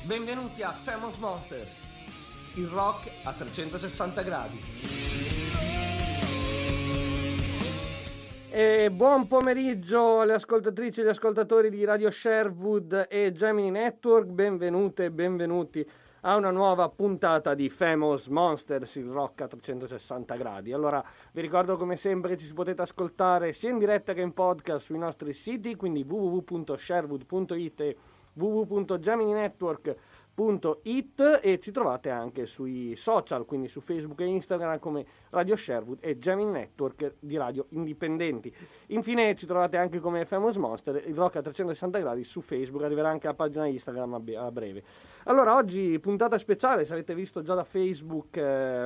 Benvenuti a Famous Monsters, il rock a 360 gradi. E buon pomeriggio alle ascoltatrici e agli ascoltatori di Radio Sherwood e Gemini Network, benvenute e benvenuti a una nuova puntata di Famous Monsters, il rock a 360 gradi. Allora, vi ricordo come sempre che ci potete ascoltare sia in diretta che in podcast sui nostri siti, quindi www.sherwood.it e www.gemininetwork.it, e ci trovate anche sui social, quindi su Facebook e Instagram come Radio Sherwood e Gemini Network di radio indipendenti. Infine ci trovate anche come Famous Monster, il rock a 360 gradi su Facebook, arriverà anche la pagina Instagram a breve. Allora, oggi puntata speciale, se avete visto già da Facebook,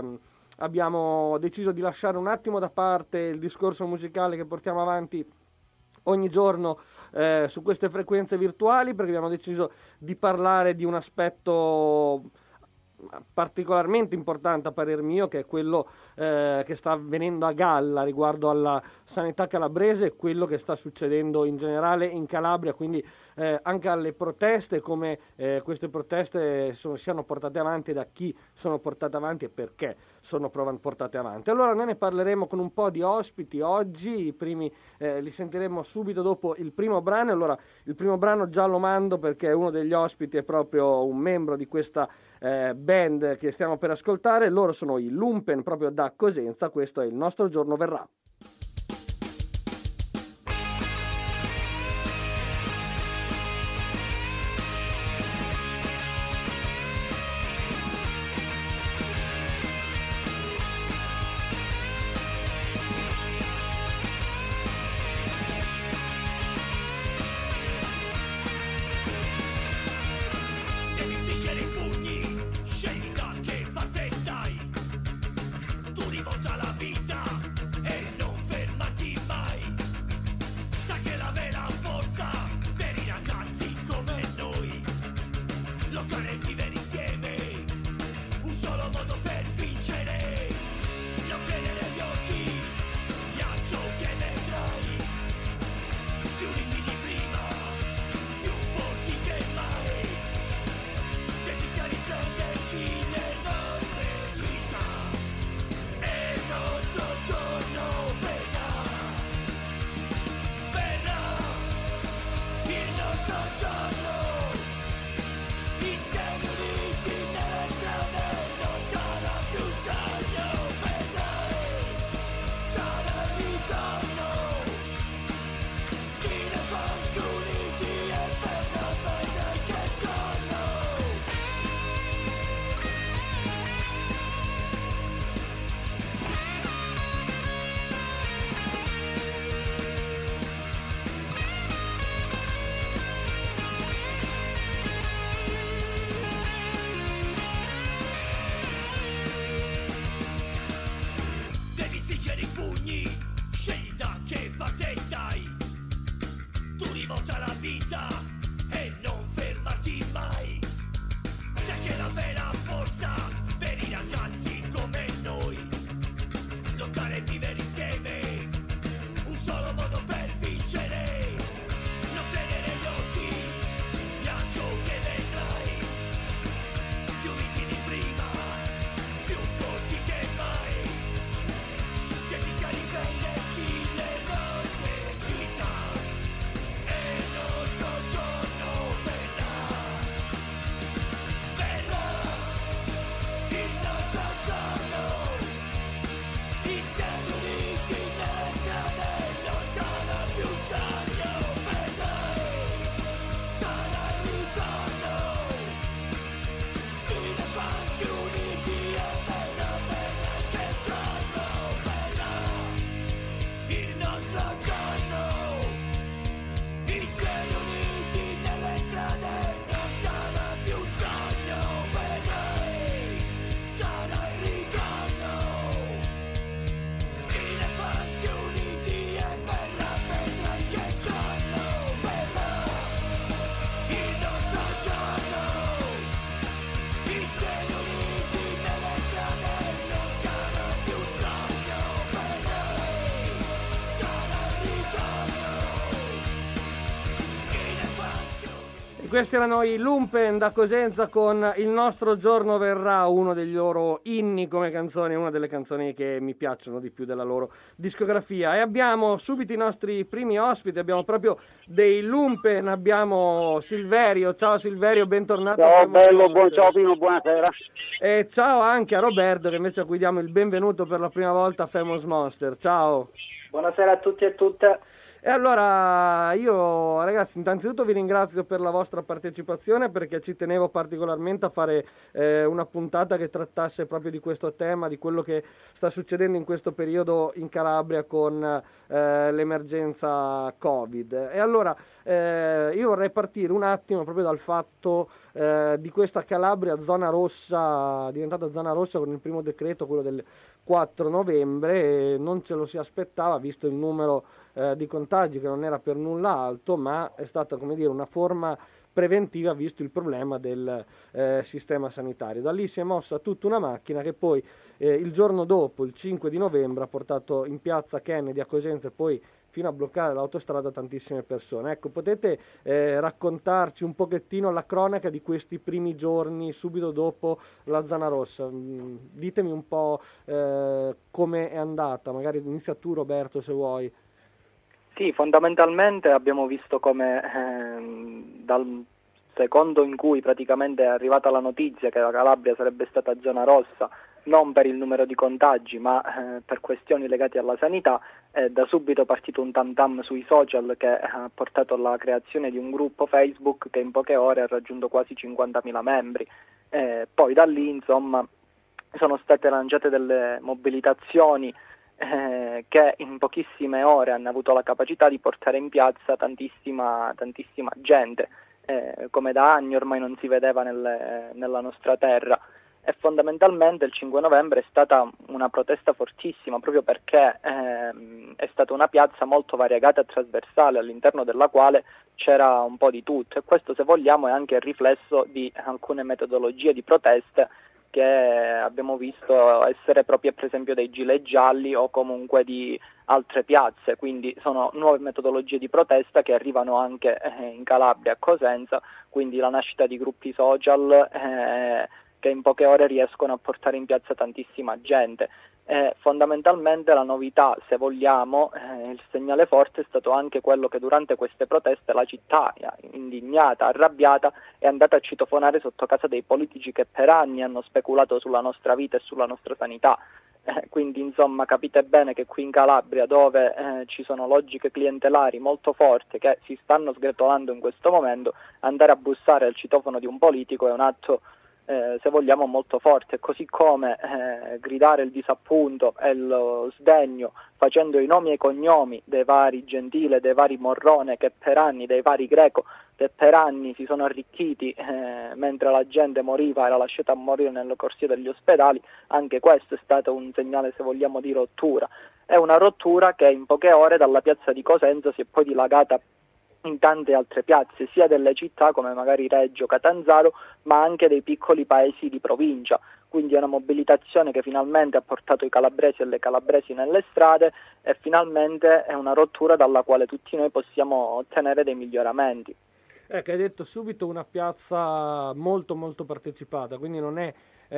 abbiamo deciso di lasciare un attimo da parte il discorso musicale che portiamo avanti ogni giorno su queste frequenze virtuali, perché abbiamo deciso di parlare di un aspetto particolarmente importante a parer mio, che è quello che sta avvenendo a galla riguardo alla sanità calabrese e quello che sta succedendo in generale in Calabria, quindi anche alle proteste, come queste proteste siano portate avanti, da chi sono portate avanti e perché sono portate avanti. Allora noi ne parleremo con un po' di ospiti oggi, i primi li sentiremo subito dopo il primo brano. Allora, il primo brano già lo mando perché uno degli ospiti è proprio un membro di questa band che stiamo per ascoltare. Loro sono i Lumpen, proprio da Cosenza. Questo è Il nostro giorno verrà. Inseguiti nelle strade non sarà questi erano i Lumpen da Cosenza con Il nostro giorno verrà, uno dei loro inni come canzone, una delle canzoni che mi piacciono di più della loro discografia. E abbiamo subito i nostri primi ospiti, abbiamo proprio dei Lumpen, abbiamo Silverio. Ciao Silverio, bentornato. Ciao bello, ciao Pino, buonasera. E ciao anche a Roberto, che invece a cui diamo il benvenuto per la prima volta a Famous Monster. Ciao. Buonasera a tutti e a tutte. E allora io ragazzi innanzitutto vi ringrazio per la vostra partecipazione, perché ci tenevo particolarmente a fare una puntata che trattasse proprio di questo tema, di quello che sta succedendo in questo periodo in Calabria con l'emergenza Covid. E allora io vorrei partire un attimo proprio dal fatto di questa Calabria zona rossa, diventata zona rossa con il primo decreto, quello del 4 novembre, e non ce lo si aspettava visto il numero di contagi che non era per nulla alto, ma è stata, come dire, una forma preventiva visto il problema del sistema sanitario. Da lì si è mossa tutta una macchina che poi il giorno dopo, il 5 di novembre, ha portato in piazza Kennedy a Cosenza e poi fino a bloccare l'autostrada tantissime persone. Ecco, potete raccontarci un pochettino la cronaca di questi primi giorni subito dopo la zona rossa? Ditemi un po' come è andata, magari inizia tu Roberto se vuoi. Sì, fondamentalmente abbiamo visto come dal secondo in cui praticamente è arrivata la notizia che la Calabria sarebbe stata zona rossa, non per il numero di contagi ma per questioni legate alla sanità, è da subito partito un tam tam sui social che ha portato alla creazione di un gruppo Facebook che in poche ore ha raggiunto quasi 50.000 membri. Poi da lì insomma sono state lanciate delle mobilitazioni che in pochissime ore hanno avuto la capacità di portare in piazza tantissima gente, come da anni ormai non si vedeva nella nostra terra. E fondamentalmente il 5 novembre è stata una protesta fortissima proprio perché è stata una piazza molto variegata e trasversale, all'interno della quale c'era un po' di tutto, e questo, se vogliamo, è anche il riflesso di alcune metodologie di proteste che abbiamo visto essere proprie per esempio dei gilet gialli o comunque di altre piazze, quindi sono nuove metodologie di protesta che arrivano anche in Calabria, a Cosenza, quindi la nascita di gruppi social che in poche ore riescono a portare in piazza tantissima gente. Fondamentalmente la novità, se vogliamo, il segnale forte è stato anche quello che durante queste proteste la città, indignata, arrabbiata, è andata a citofonare sotto casa dei politici che per anni hanno speculato sulla nostra vita e sulla nostra sanità. Quindi insomma capite bene che qui in Calabria, dove ci sono logiche clientelari molto forti che si stanno sgretolando in questo momento, andare a bussare al citofono di un politico è un atto se vogliamo molto forte, così come gridare il disappunto e lo sdegno facendo i nomi e i cognomi dei vari Gentile, dei vari Morrone, che per anni, dei vari Greco, che per anni si sono arricchiti mentre la gente moriva, era lasciata a morire nelle corsie degli ospedali. Anche questo è stato un segnale, se vogliamo, di rottura. È una rottura che in poche ore dalla piazza di Cosenza si è poi dilagata in tante altre piazze, sia delle città come magari Reggio, Catanzaro, ma anche dei piccoli paesi di provincia. Quindi è una mobilitazione che finalmente ha portato i calabresi e le calabresi nelle strade, e finalmente è una rottura dalla quale tutti noi possiamo ottenere dei miglioramenti. Che hai detto subito, una piazza molto molto partecipata, quindi non è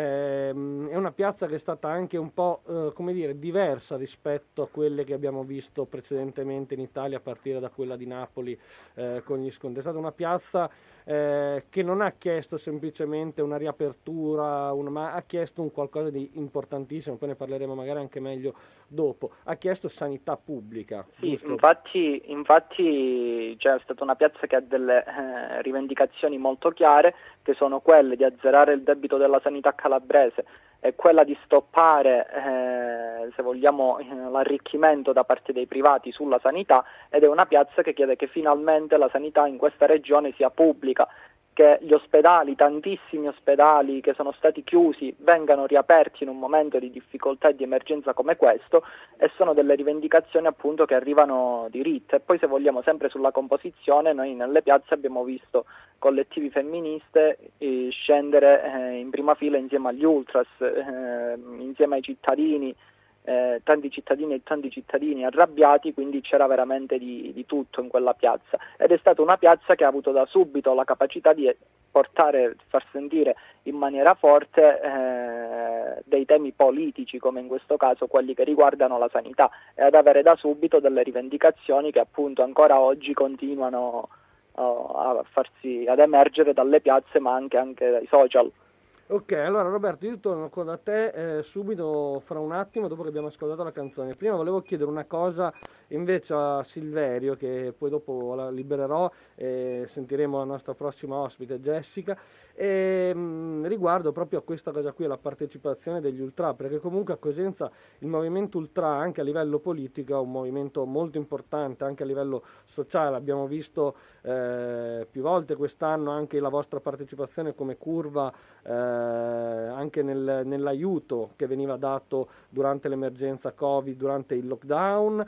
una piazza che è stata anche un po' come dire, diversa rispetto a quelle che abbiamo visto precedentemente in Italia, a partire da quella di Napoli con gli scontri. È stata una piazza che non ha chiesto semplicemente una riapertura, ma ha chiesto un qualcosa di importantissimo, poi ne parleremo magari anche meglio dopo. Ha chiesto sanità pubblica. Sì, infatti c'è stata una piazza che ha delle rivendicazioni molto chiare, che sono quelle di azzerare il debito della sanità calabrese e quella di stoppare, se vogliamo, l'arricchimento da parte dei privati sulla sanità, ed è una piazza che chiede che finalmente la sanità in questa regione sia pubblica, che gli ospedali, tantissimi ospedali che sono stati chiusi, vengano riaperti in un momento di difficoltà e di emergenza come questo, e sono delle rivendicazioni appunto che arrivano diritte. E poi, se vogliamo, sempre sulla composizione, noi nelle piazze abbiamo visto collettivi femministe scendere in prima fila insieme agli ultras, insieme ai cittadini tanti cittadini e tanti cittadini arrabbiati, quindi c'era veramente di tutto in quella piazza, ed è stata una piazza che ha avuto da subito la capacità di far sentire in maniera forte dei temi politici, come in questo caso quelli che riguardano la sanità, e ad avere da subito delle rivendicazioni che appunto ancora oggi continuano ad emergere dalle piazze, ma anche dai social. Ok, allora Roberto, io torno da te subito fra un attimo dopo che abbiamo ascoltato la canzone. Prima volevo chiedere una cosa invece a Silverio, che poi dopo la libererò e sentiremo la nostra prossima ospite Jessica, riguardo proprio a questa cosa qui, la partecipazione degli ultra, perché comunque a Cosenza il movimento ultra anche a livello politico è un movimento molto importante, anche a livello sociale. Abbiamo visto più volte quest'anno anche la vostra partecipazione come curva, anche nell'aiuto che veniva dato durante l'emergenza Covid, durante il lockdown,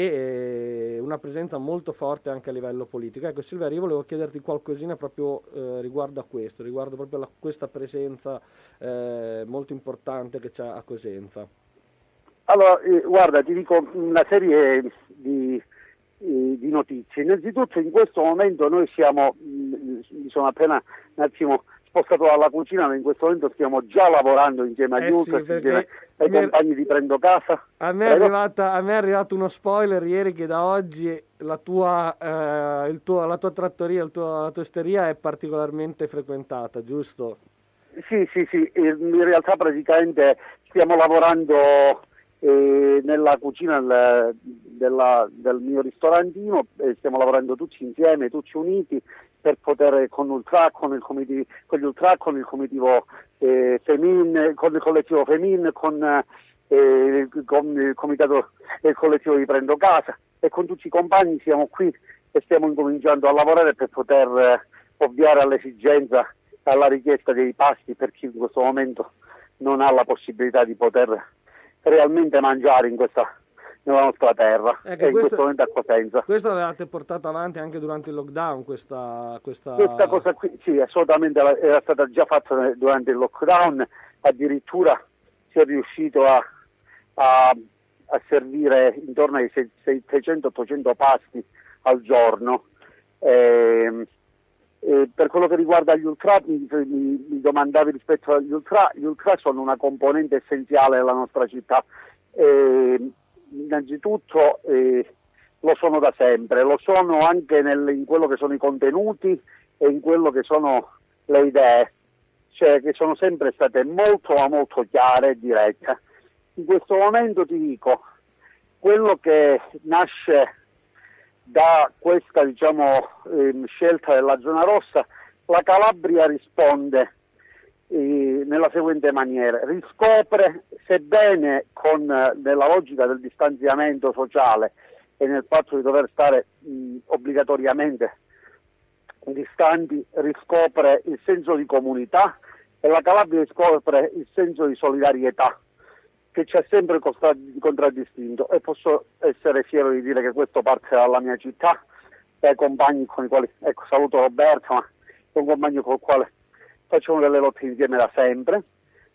e una presenza molto forte anche a livello politico. Ecco Silverio, io volevo chiederti qualcosina proprio riguardo a questo, riguardo proprio questa presenza molto importante che c'è a Cosenza. Allora, guarda, ti dico una serie di notizie. Innanzitutto in questo momento noi mi sono appena un attimo spostato dalla cucina, ma in questo momento stiamo già lavorando insieme agli ultra, insieme ai compagni di Prendo Casa. A me è arrivato uno spoiler ieri che da oggi la tua trattoria, la tua osteria è particolarmente frequentata, giusto? Sì, in realtà praticamente stiamo lavorando nella cucina del mio ristorantino, stiamo lavorando tutti insieme, tutti uniti, per poter con gli ultra, con il comitivo Femin, con il collettivo Femin, con il comitato del collettivo di Prendo Casa, e con tutti i compagni siamo qui e stiamo incominciando a lavorare per poter ovviare all'esigenza, alla richiesta dei pasti per chi in questo momento non ha la possibilità di poter realmente mangiare nella nostra terra, e in questo momento a Cosenza. Questo l'avevate portato avanti anche durante il lockdown, questa cosa qui? Sì, assolutamente, era stata già fatta durante il lockdown, addirittura si è riuscito a servire intorno ai 600-800 pasti al giorno. Per quello che riguarda gli ultra, mi domandavi rispetto agli ultra. Gli ultra sono una componente essenziale della nostra città. Innanzitutto lo sono da sempre, lo sono anche in quello che sono i contenuti e in quello che sono le idee, cioè che sono sempre state molto chiare e dirette. In questo momento ti dico, quello che nasce da questa scelta della zona rossa, la Calabria risponde nella seguente maniera: riscopre, sebbene nella logica del distanziamento sociale e nel fatto di dover stare obbligatoriamente distanti, riscopre il senso di comunità, e la Calabria riscopre il senso di solidarietà che ci ha sempre contraddistinto, e posso essere fiero di dire che questo parte dalla mia città, dai compagni con i quali, saluto Roberto, ma è un compagno con il quale facciamo delle lotte insieme da sempre,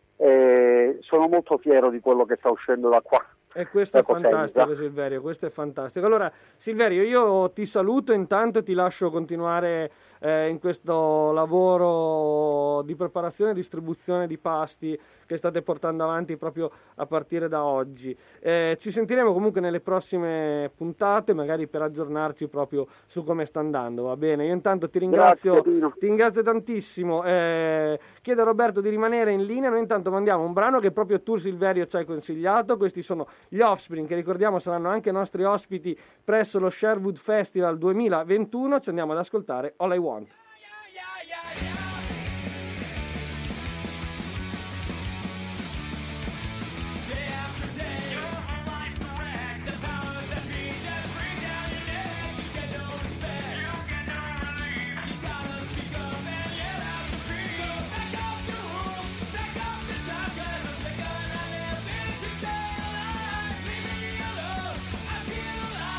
e sono molto fiero di quello che sta uscendo da qua. E questo è fantastico, Silverio, questo è fantastico. Allora, Silverio, io ti saluto intanto e ti lascio continuare in questo lavoro di preparazione e distribuzione di pasti che state portando avanti proprio a partire da oggi. Ci sentiremo comunque nelle prossime puntate, magari per aggiornarci proprio su come sta andando, va bene? Io intanto ti ringrazio tantissimo. Chiedo a Roberto di rimanere in linea, noi intanto mandiamo un brano che proprio tu, Silverio, ci hai consigliato. Questi sono gli Offspring, che ricordiamo saranno anche nostri ospiti presso lo Sherwood Festival 2021. Ci andiamo ad ascoltare All I Want.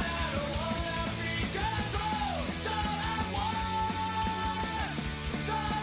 So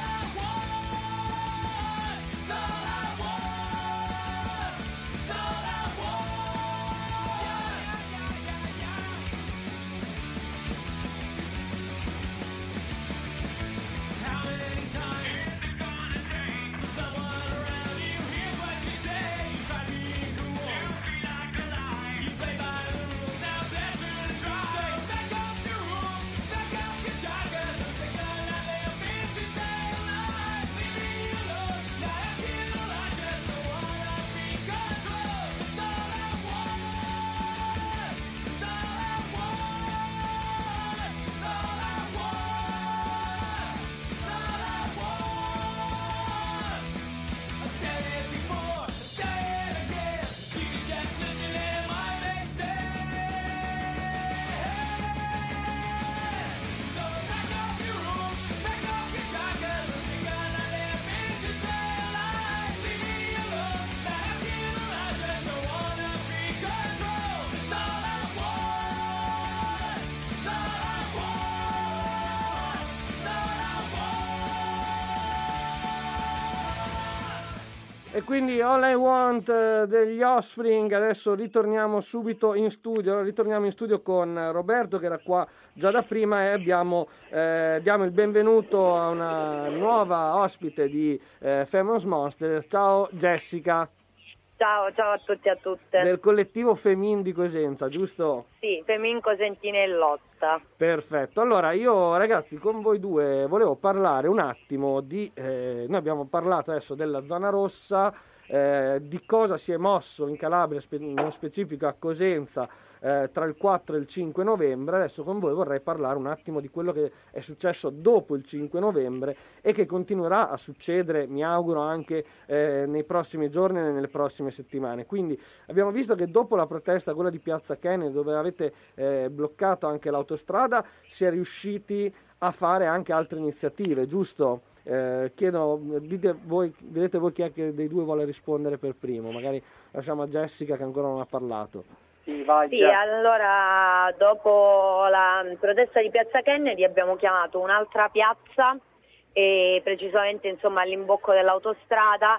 E quindi All I Want degli Offspring. Adesso ritorniamo subito in studio. Ritorniamo in studio con Roberto, che era qua già da prima, e diamo il benvenuto a una nuova ospite di Famous Monster. Ciao Jessica. Ciao a tutti e a tutte. Del collettivo Femin di Cosenza, giusto? Sì, Femin Cosentina in lotta. Perfetto. Allora io, ragazzi, con voi due volevo parlare un attimo di... noi abbiamo parlato adesso della zona rossa, di cosa si è mosso in Calabria, nello specifico a Cosenza, tra il 4 e il 5 novembre. Adesso con voi vorrei parlare un attimo di quello che è successo dopo il 5 novembre e che continuerà a succedere, mi auguro, anche nei prossimi giorni e nelle prossime settimane. Quindi abbiamo visto che dopo la protesta, quella di Piazza Kennedy, dove avete bloccato anche l'autostrada, si è riusciti a fare anche altre iniziative, giusto? Chiedo, vedete voi chi è che dei due vuole rispondere per primo? Magari lasciamo a Jessica, che ancora non ha parlato. Sì, vai. Sì, allora dopo la protesta di Piazza Kennedy abbiamo chiamato un'altra piazza, e precisamente insomma all'imbocco dell'autostrada,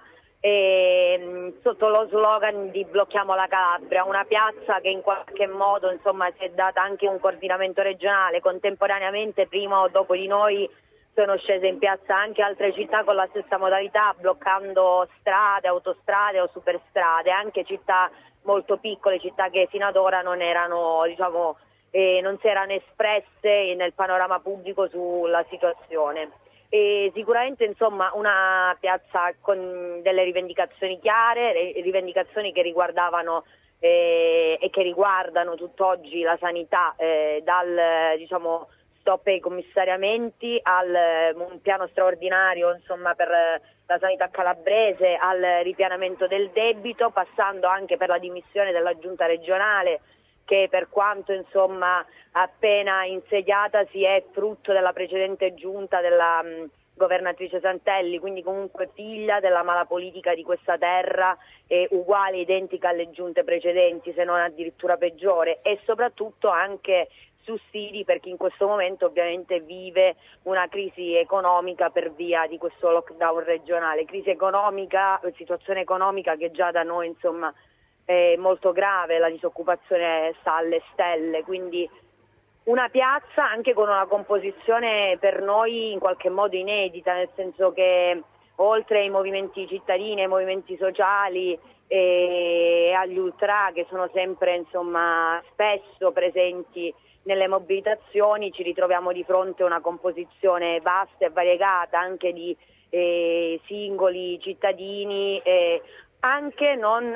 sotto lo slogan di Blocchiamo la Calabria, una piazza che in qualche modo insomma si è data anche un coordinamento regionale. Contemporaneamente, prima o dopo di noi, sono scese in piazza anche altre città con la stessa modalità, bloccando strade, autostrade o superstrade, anche città molto piccole, città che fino ad ora non erano, non si erano espresse nel panorama pubblico sulla situazione. E sicuramente insomma una piazza con delle rivendicazioni chiare, rivendicazioni che riguardavano e che riguardano tutt'oggi la sanità, dal stop ai commissariamenti un piano straordinario insomma per la sanità calabrese, al ripianamento del debito, passando anche per la dimissione della giunta regionale, che per quanto insomma appena insediata si è frutto della precedente giunta della governatrice Santelli, quindi comunque figlia della mala politica di questa terra, uguale, identica alle giunte precedenti, se non addirittura peggiore, e soprattutto anche sussidi per chi in questo momento ovviamente vive una crisi economica per via di questo lockdown regionale, crisi economica, situazione economica che già da noi insomma è molto grave, la disoccupazione sta alle stelle, quindi una piazza anche con una composizione per noi in qualche modo inedita, nel senso che oltre ai movimenti cittadini, ai movimenti sociali e agli ultra, che sono sempre insomma spesso presenti nelle mobilitazioni, ci ritroviamo di fronte a una composizione vasta e variegata anche di singoli cittadini, anche non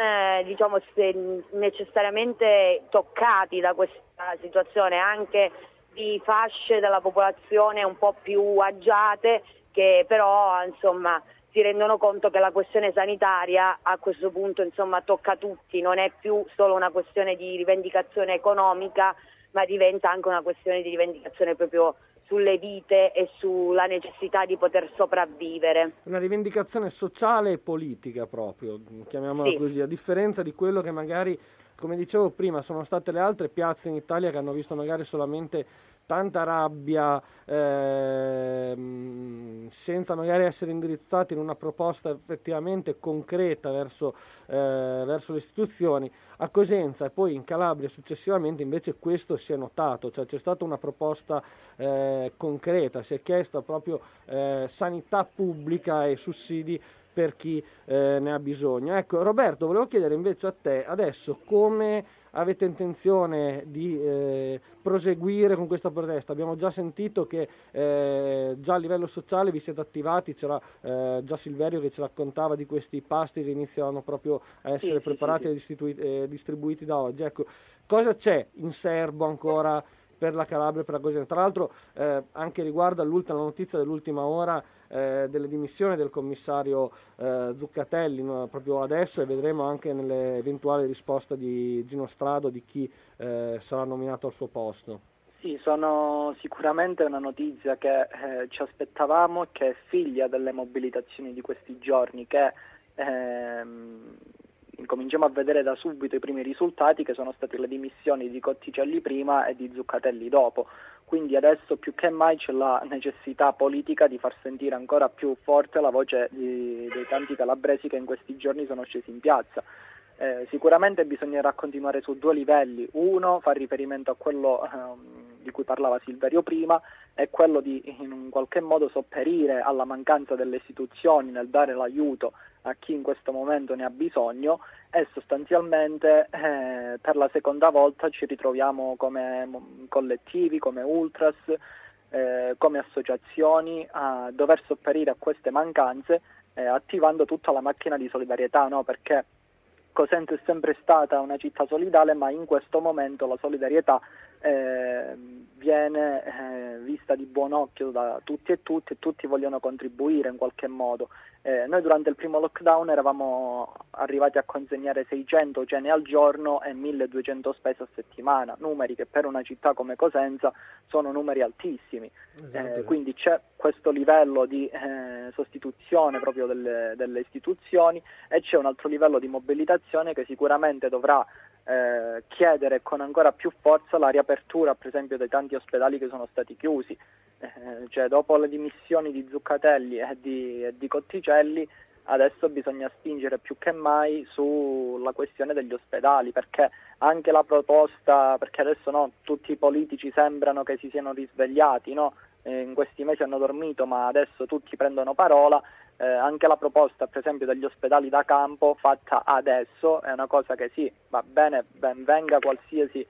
necessariamente toccati da questa situazione, anche di fasce della popolazione un po' più agiate, che però insomma si rendono conto che la questione sanitaria a questo punto insomma tocca tutti, non è più solo una questione di rivendicazione economica, ma diventa anche una questione di rivendicazione proprio sulle vite e sulla necessità di poter sopravvivere. Una rivendicazione sociale e politica proprio, chiamiamola così, a differenza di quello che magari, come dicevo prima, sono state le altre piazze in Italia che hanno visto magari solamente tanta rabbia, senza magari essere indirizzati in una proposta effettivamente concreta verso le istituzioni. A Cosenza e poi in Calabria successivamente invece questo si è notato, cioè c'è stata una proposta concreta, si è chiesto proprio sanità pubblica e sussidi per chi ne ha bisogno. Ecco, Roberto, volevo chiedere invece a te adesso come avete intenzione di proseguire con questa protesta. Abbiamo già sentito che già a livello sociale vi siete attivati, c'era già Silverio che ci raccontava di questi pasti che iniziano proprio a essere preparati e distribuiti da oggi. Ecco, cosa c'è in serbo ancora per la Calabria e per la Cosenza? Tra l'altro anche riguardo la notizia dell'ultima ora delle dimissioni del commissario Zuccatelli, no, proprio adesso, e vedremo anche nelle eventuali risposte di Gino Strado di chi sarà nominato al suo posto. Sì, sono sicuramente una notizia che ci aspettavamo e che è figlia delle mobilitazioni di questi giorni, che incominciamo a vedere da subito i primi risultati, che sono state le dimissioni di Cotticelli prima e di Zuccatelli dopo. Quindi adesso più che mai c'è la necessità politica di far sentire ancora più forte la voce dei tanti calabresi che in questi giorni sono scesi in piazza. Sicuramente bisognerà continuare su 2 livelli. Uno fa riferimento a quello di cui parlava Silverio prima, è quello di in un qualche modo sopperire alla mancanza delle istituzioni nel dare l'aiuto a chi in questo momento ne ha bisogno, e sostanzialmente per la seconda volta ci ritroviamo come collettivi, come ultras, come associazioni a dover sopperire a queste mancanze, attivando tutta la macchina di solidarietà, no? Perché Cosenza è sempre stata una città solidale, ma in questo momento la solidarietà viene vista di buon occhio da tutti e tutti vogliono contribuire in qualche modo. Noi durante il primo lockdown eravamo arrivati a consegnare 600 cene al giorno e 1200 spese a settimana, numeri che per una città come Cosenza sono numeri altissimi. Esatto. Quindi c'è questo livello di sostituzione proprio delle istituzioni, e c'è un altro livello di mobilitazione che sicuramente dovrà chiedere con ancora più forza la riapertura, per esempio, dei tanti ospedali che sono stati chiusi. Cioè, dopo le dimissioni di Zuccatelli e di Cotticelli, adesso bisogna spingere più che mai sulla questione degli ospedali, perché anche la proposta, perché adesso no, tutti i politici sembrano che si siano risvegliati, no? In questi mesi hanno dormito, ma adesso tutti prendono parola. Anche la proposta, per esempio, degli ospedali da campo fatta adesso è una cosa che sì, va bene, ben venga qualsiasi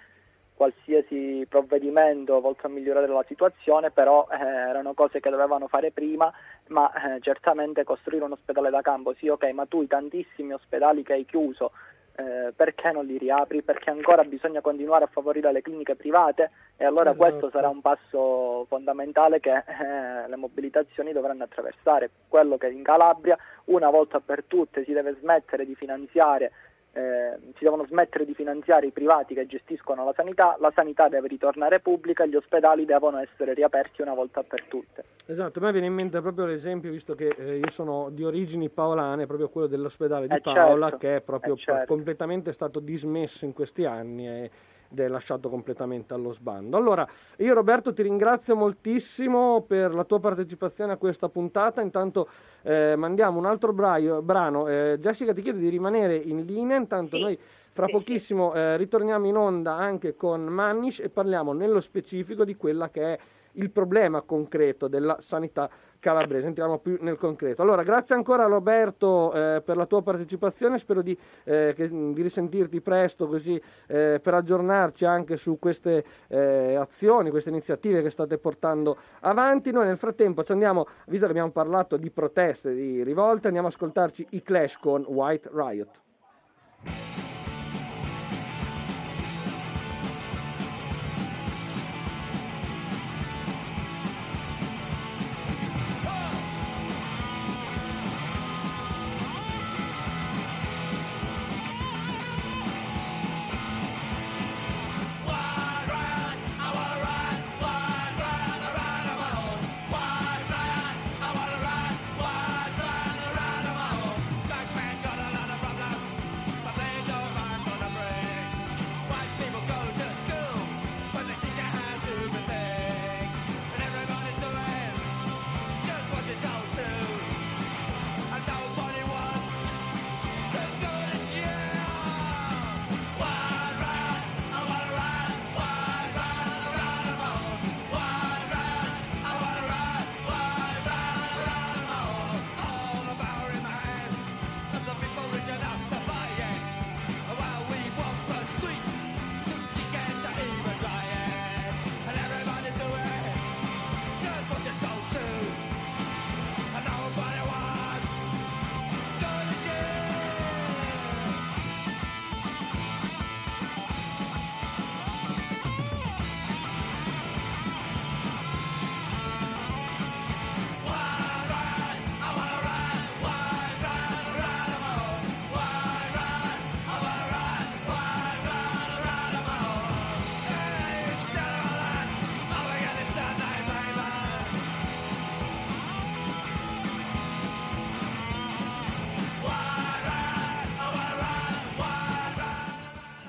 provvedimento volto a migliorare la situazione, però erano cose che dovevano fare prima, ma certamente costruire un ospedale da campo, sì, ok, ma tu i tantissimi ospedali che hai chiuso, perché non li riapri? Perché ancora bisogna continuare a favorire le cliniche private, e allora Esatto. questo sarà un passo fondamentale che le mobilitazioni dovranno attraversare, quello che in Calabria una volta per tutte si deve smettere di finanziare si devono smettere di finanziare i privati che gestiscono la sanità deve ritornare pubblica e gli ospedali devono essere riaperti una volta per tutte. Esatto, a me viene in mente proprio l'esempio, visto che io sono di origini paolane, proprio quello dell'ospedale di Paola, certo, che è proprio certo. completamente stato dismesso in questi anni ed è lasciato completamente allo sbando. Allora, io Roberto ti ringrazio moltissimo per la tua partecipazione a questa puntata. Intanto mandiamo un altro brano. Jessica, ti chiedo di rimanere in linea, intanto noi fra pochissimo ritorniamo in onda anche con Mannish e parliamo nello specifico di quella che è il problema concreto della sanità calabrese. Entriamo più nel concreto. Allora, grazie ancora Roberto per la tua partecipazione, spero di risentirti presto, così per aggiornarci anche su queste azioni, queste iniziative che state portando avanti. Noi nel frattempo ci andiamo, visto che abbiamo parlato di proteste, di rivolte, andiamo ad ascoltarci i Clash con White Riot. Black man got a lot of problems, but they don't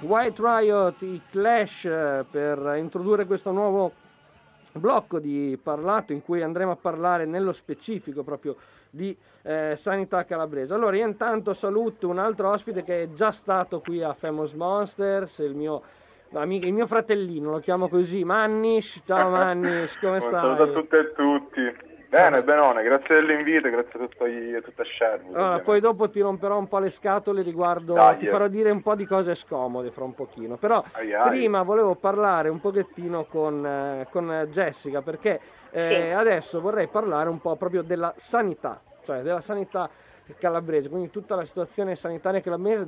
White Riot, i Clash, per introdurre questo nuovo blocco di parlato in cui andremo a parlare nello specifico proprio di sanità calabrese. Allora io intanto saluto un altro ospite che è già stato qui a Famous Monsters, il mio fratellino, lo chiamo così, Mannish. Ciao Mannish, come stai? Saluto a tutte e tutti. Bene, benone, grazie dell'invito, grazie a tutta Sherwood. Allora, poi dopo ti romperò un po' le scatole riguardo, ti farò dire un po' di cose scomode fra un pochino, però prima volevo parlare un pochettino con Jessica, perché adesso vorrei parlare un po' proprio della sanità, cioè della sanità calabrese, quindi tutta la situazione sanitaria calabrese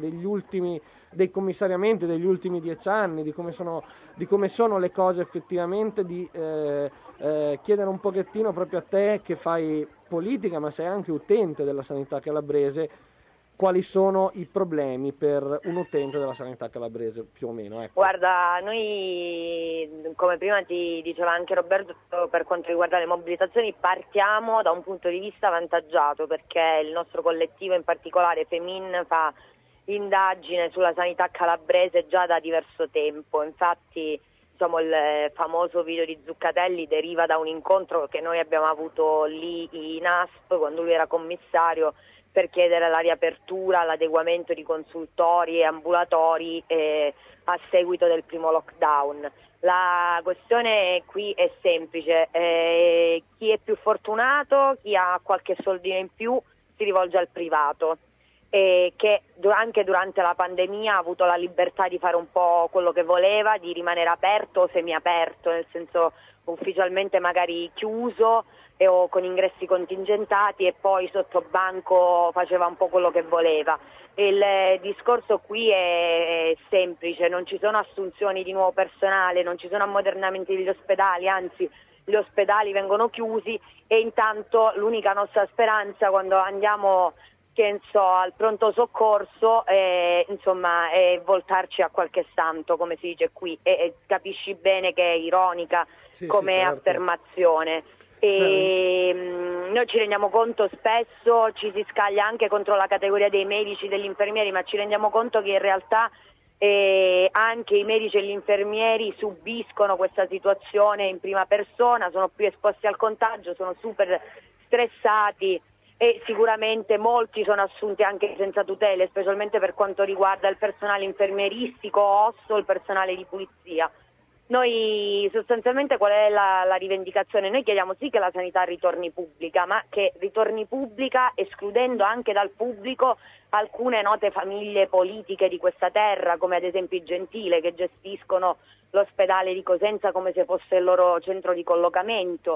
dei commissariamenti degli ultimi 10 anni, di come sono le cose effettivamente, di chiedere un pochettino proprio a te che fai politica ma sei anche utente della sanità calabrese, quali sono i problemi per un utente della sanità calabrese più o meno, ecco. Guarda, noi, come prima ti diceva anche Roberto, per quanto riguarda le mobilitazioni partiamo da un punto di vista avvantaggiato, perché il nostro collettivo, in particolare Femin, fa indagine sulla sanità calabrese già da diverso tempo. Infatti il famoso video di Zuccatelli deriva da un incontro che noi abbiamo avuto lì in ASP quando lui era commissario, per chiedere la riapertura, l'adeguamento di consultori e ambulatori a seguito del primo lockdown. La questione qui è semplice, chi è più fortunato, chi ha qualche soldino in più si rivolge al privato, che anche durante la pandemia ha avuto la libertà di fare un po' quello che voleva, di rimanere aperto o semiaperto, nel senso ufficialmente magari chiuso o con ingressi contingentati, e poi sotto banco faceva un po' quello che voleva. Il discorso qui è semplice, non ci sono assunzioni di nuovo personale, non ci sono ammodernamenti degli ospedali, anzi gli ospedali vengono chiusi, e intanto l'unica nostra speranza quando andiamo al pronto soccorso è voltarci a qualche santo, come si dice qui, e capisci bene che è ironica come certo. affermazione. Noi ci rendiamo conto, spesso ci si scaglia anche contro la categoria dei medici, degli infermieri, ma ci rendiamo conto che in realtà anche i medici e gli infermieri subiscono questa situazione in prima persona, sono più esposti al contagio, sono super stressati, e sicuramente molti sono assunti anche senza tutele, specialmente per quanto riguarda il personale infermieristico, OSSO, il personale di pulizia. Noi sostanzialmente qual è la rivendicazione? Noi chiediamo sì che la sanità ritorni pubblica, ma che ritorni pubblica escludendo anche dal pubblico alcune note famiglie politiche di questa terra, come ad esempio i Gentile, che gestiscono l'ospedale di Cosenza come se fosse il loro centro di collocamento.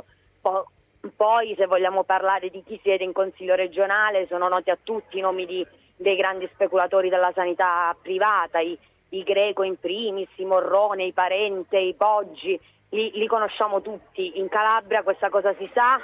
Poi, se vogliamo parlare di chi siede in consiglio regionale, sono noti a tutti i nomi dei grandi speculatori della sanità privata, i Greco in primis, i Morrone, i Parente, i Poggi, li conosciamo tutti. In Calabria questa cosa si sa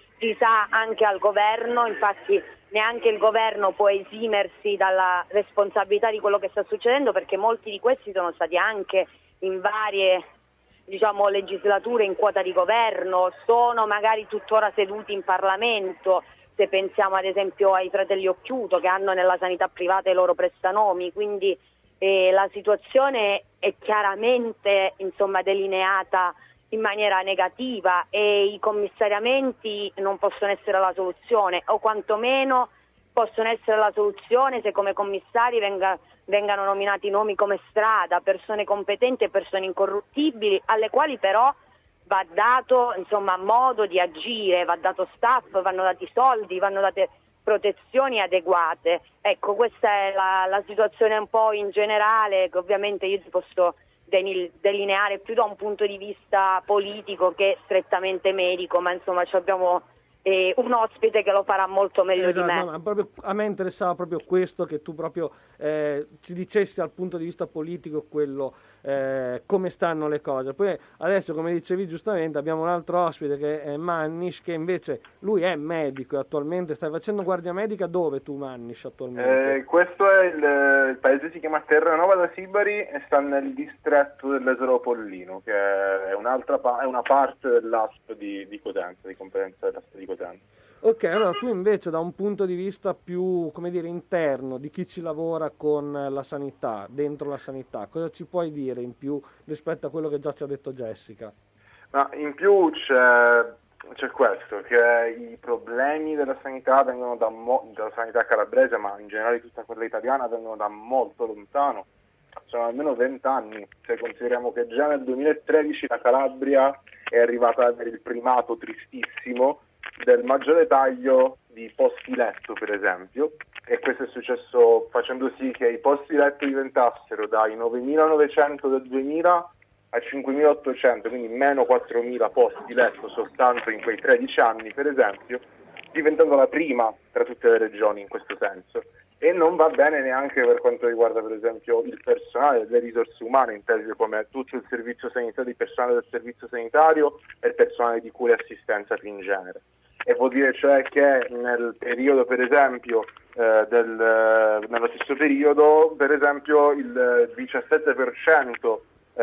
anche al governo, infatti neanche il governo può esimersi dalla responsabilità di quello che sta succedendo, perché molti di questi sono stati anche in varie legislature in quota di governo, sono magari tuttora seduti in Parlamento, se pensiamo ad esempio ai fratelli Occhiuto che hanno nella sanità privata i loro prestanomi, quindi la situazione è chiaramente delineata in maniera negativa, e i commissariamenti non possono essere la soluzione, o quantomeno possono essere la soluzione se come commissari vengano nominati nomi come Strada, persone competenti e persone incorruttibili, alle quali però va dato modo di agire, va dato staff, vanno dati soldi, vanno date protezioni adeguate. Ecco, questa è la situazione un po' in generale, che ovviamente io ti posso delineare più da un punto di vista politico che strettamente medico, ma abbiamo un ospite che lo farà molto meglio di me. No, ma proprio, a me interessava proprio questo, che tu proprio ci dicessi dal punto di vista politico quello, come stanno le cose. Poi adesso, come dicevi giustamente, abbiamo un altro ospite che è Mannish, che invece lui è medico e attualmente stai facendo guardia medica. Dove tu, Mannish, attualmente? Questo è il paese, si chiama Terranova da Sibari e sta nel distretto dell'Esero Pollino, che è una parte dell'ASP di Cosenza, di competenza dell'ASP di Cosenza. Ok, allora tu invece da un punto di vista più, come dire, interno, di chi ci lavora con la sanità, dentro la sanità, cosa ci puoi dire in più rispetto a quello che già ci ha detto Jessica? Ma in più c'è questo, che i problemi della sanità vengono dalla sanità calabrese, ma in generale tutta quella italiana, vengono da molto lontano. Sono almeno 20 anni, se consideriamo che già nel 2013 la Calabria è arrivata ad avere il primato tristissimo del maggiore taglio di posti letto, per esempio, e questo è successo facendo sì che i posti letto diventassero dai 9.900 del 2000 a 5.800, quindi meno 4.000 posti letto soltanto in quei 13 anni, per esempio, diventando la prima tra tutte le regioni in questo senso. E non va bene neanche per quanto riguarda, per esempio, il personale, le risorse umane, intese come tutto il servizio sanitario, il personale del servizio sanitario e il personale di cura e assistenza più in genere. E vuol dire cioè che nel periodo, per esempio, nello stesso periodo, per esempio, il 17%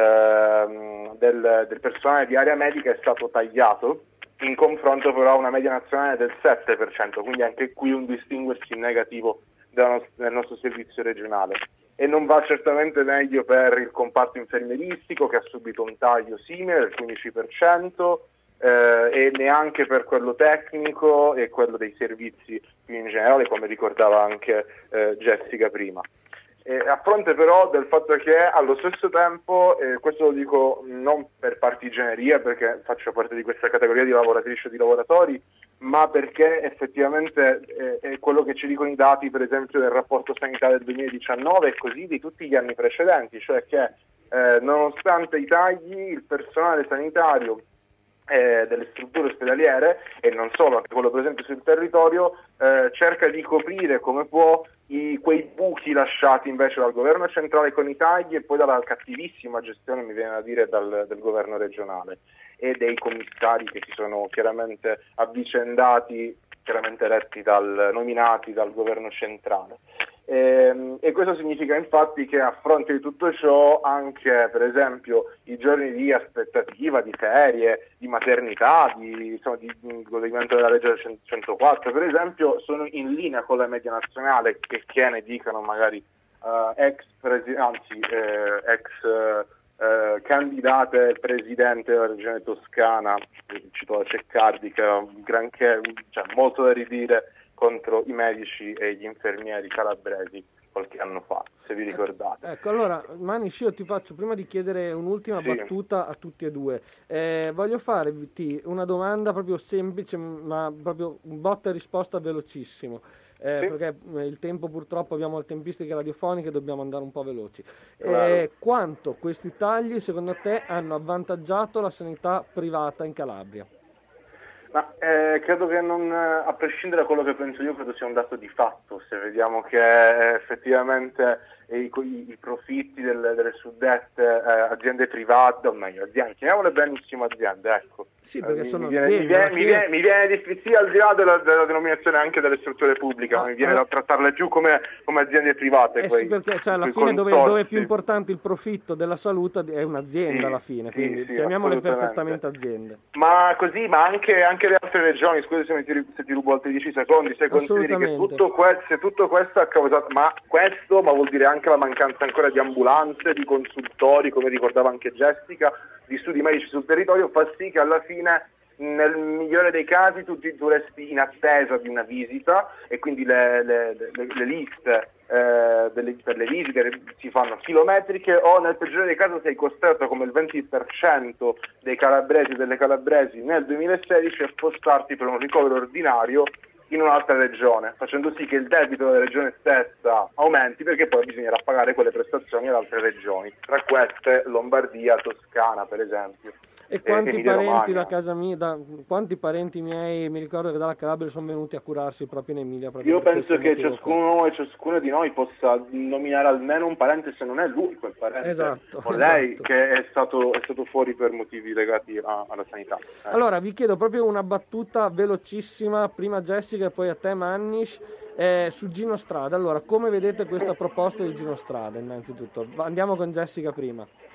del personale di area medica è stato tagliato, in confronto però a una media nazionale del 7%, quindi anche qui un distinguersi negativo del nostro servizio regionale. E non va certamente meglio per il comparto infermieristico, che ha subito un taglio simile del 15%, e neanche per quello tecnico e quello dei servizi più in generale, come ricordava anche Jessica prima. A fronte però del fatto che allo stesso tempo, questo lo dico non per partigianeria, perché faccio parte di questa categoria di lavoratrici e di lavoratori, ma perché effettivamente è quello che ci dicono i dati, per esempio, del rapporto sanitario del 2019 e così di tutti gli anni precedenti, cioè che nonostante i tagli, il personale sanitario delle strutture ospedaliere, e non solo, anche quello presente sul territorio, cerca di coprire come può quei buchi lasciati invece dal governo centrale con i tagli e poi dalla cattivissima gestione, mi viene da dire, del governo regionale e dei commissari che si sono chiaramente avvicendati, chiaramente nominati dal governo centrale. E questo significa infatti che a fronte di tutto ciò anche, per esempio, i giorni di aspettativa, di ferie, di maternità, di godimento della legge 104, per esempio, sono in linea con la media nazionale, che ne dicano magari ex candidate presidente della regione Toscana, cito la Ceccardi, che era un granché, cioè molto da ridire contro i medici e gli infermieri calabresi qualche anno fa, se vi ricordate. Ecco, allora, Manish, io ti faccio, prima di chiedere un'ultima battuta a tutti e due, voglio farti una domanda proprio semplice, ma proprio botta e risposta velocissimo. Perché il tempo, purtroppo abbiamo le tempistiche radiofoniche, dobbiamo andare un po' veloci. Claro. Quanto questi tagli secondo te hanno avvantaggiato la sanità privata in Calabria? Ma credo che a prescindere da quello che penso io, credo sia un dato di fatto, se vediamo che effettivamente i profitti delle suddette aziende private, o meglio, chiamiamole benissimo aziende, ecco. Sì, perché sono mi aziende. mi viene difficile, al di là della denominazione anche delle strutture pubbliche, mi viene da trattarle più come aziende private. Sì, perché cioè, alla fine dove è più importante il profitto della salute è un'azienda, alla fine, quindi chiamiamole perfettamente aziende. Ma così, ma anche le altre regioni, scusi se ti rubo altri 10 secondi, se consideri che tutto questo ha causato, ma vuol dire anche la mancanza ancora di ambulanze, di consultori, come ricordava anche Jessica, di studi medici sul territorio, fa sì che alla fine, nel migliore dei casi, tu resti in attesa di una visita e quindi le liste per le visite si fanno chilometriche, o nel peggiore dei casi sei costretto, come il 20% dei calabresi e delle calabresi nel 2016, a spostarti per un ricovero ordinario in un'altra regione, facendo sì che il debito della regione stessa aumenti, perché poi bisognerà pagare quelle prestazioni ad altre regioni, tra queste Lombardia, Toscana per esempio. E quanti parenti da casa mia, quanti parenti miei, mi ricordo che dalla Calabria, sono venuti a curarsi proprio in Emilia? Proprio io penso che ciascuno di noi possa nominare almeno un parente, se non è lui quel parente, o lei, che è stato fuori per motivi legati alla sanità. Allora vi chiedo proprio una battuta velocissima, prima Jessica e poi a te Manish, su Gino Strada. Allora, come vedete questa proposta di Gino Strada innanzitutto? Andiamo con Jessica prima.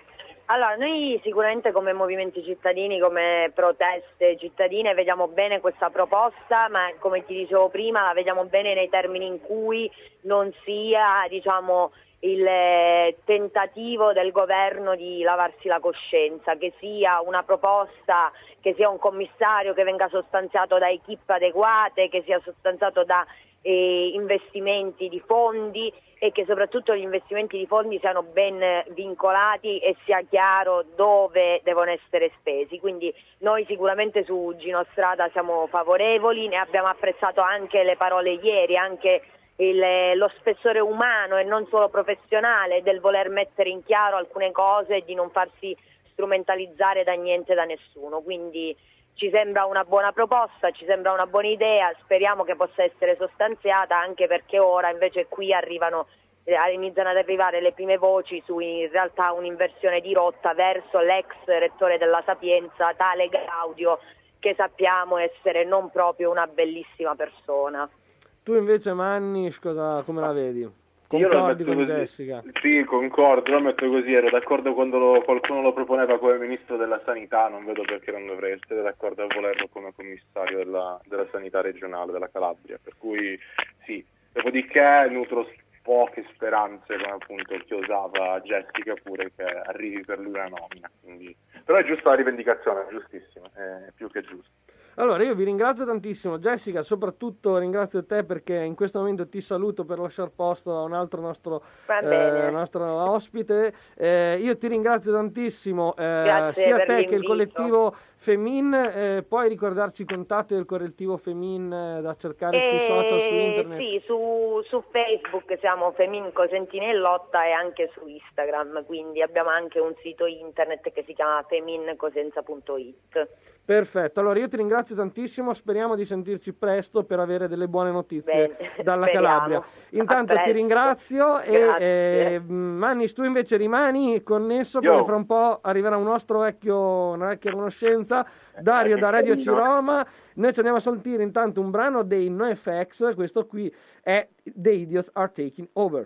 Allora, noi sicuramente come movimenti cittadini, come proteste cittadine, vediamo bene questa proposta, ma come ti dicevo prima la vediamo bene nei termini in cui non sia, diciamo, il tentativo del governo di lavarsi la coscienza, che sia una proposta, che sia un commissario che venga sostanziato da equip adeguate, che sia sostanziato da investimenti di fondi e che soprattutto gli investimenti di fondi siano ben vincolati e sia chiaro dove devono essere spesi. Quindi noi sicuramente su Gino Strada siamo favorevoli, ne abbiamo apprezzato anche le parole ieri, anche lo spessore umano e non solo professionale del voler mettere in chiaro alcune cose e di non farsi strumentalizzare da niente, da nessuno. Quindi ci sembra una buona proposta, ci sembra una buona idea, speriamo che possa essere sostanziata, anche perché ora invece qui iniziano ad arrivare le prime voci su in realtà un'inversione di rotta verso l'ex rettore della Sapienza, tale Gaudio, che sappiamo essere non proprio una bellissima persona. Tu invece, Mannish, come la vedi? Concordi con Jessica? Sì, concordo, lo metto così, ero d'accordo quando qualcuno lo proponeva come ministro della sanità, non vedo perché non dovrei essere d'accordo a volerlo come commissario della sanità regionale della Calabria, per cui sì, dopodiché nutro poche speranze, come appunto chiosava Jessica pure, che arrivi per lui una nomina, quindi... però è giusta la rivendicazione, è giustissima, è più che giusto. Allora, io vi ringrazio tantissimo. Jessica, soprattutto ringrazio te perché in questo momento ti saluto per lasciare posto a un altro nostro ospite. Io ti ringrazio tantissimo, sia a te che il collettivo Femin. Puoi ricordarci i contatti del collettivo Femin da cercare sui social, su internet? Sì, su Facebook siamo Femin Cosentino in Lotta e anche su Instagram, quindi abbiamo anche un sito internet che si chiama femincosenza.it. Perfetto, allora io ti ringrazio tantissimo, speriamo di sentirci presto per avere delle buone notizie dalla Calabria. Intanto ti ringrazio e Mannish, tu invece rimani connesso perché fra un po' arriverà una vecchia conoscenza, Dario da Radio C Roma. Noi ci andiamo a sentire intanto un brano dei NoFX, questo qui è The Idiots Are Taking Over.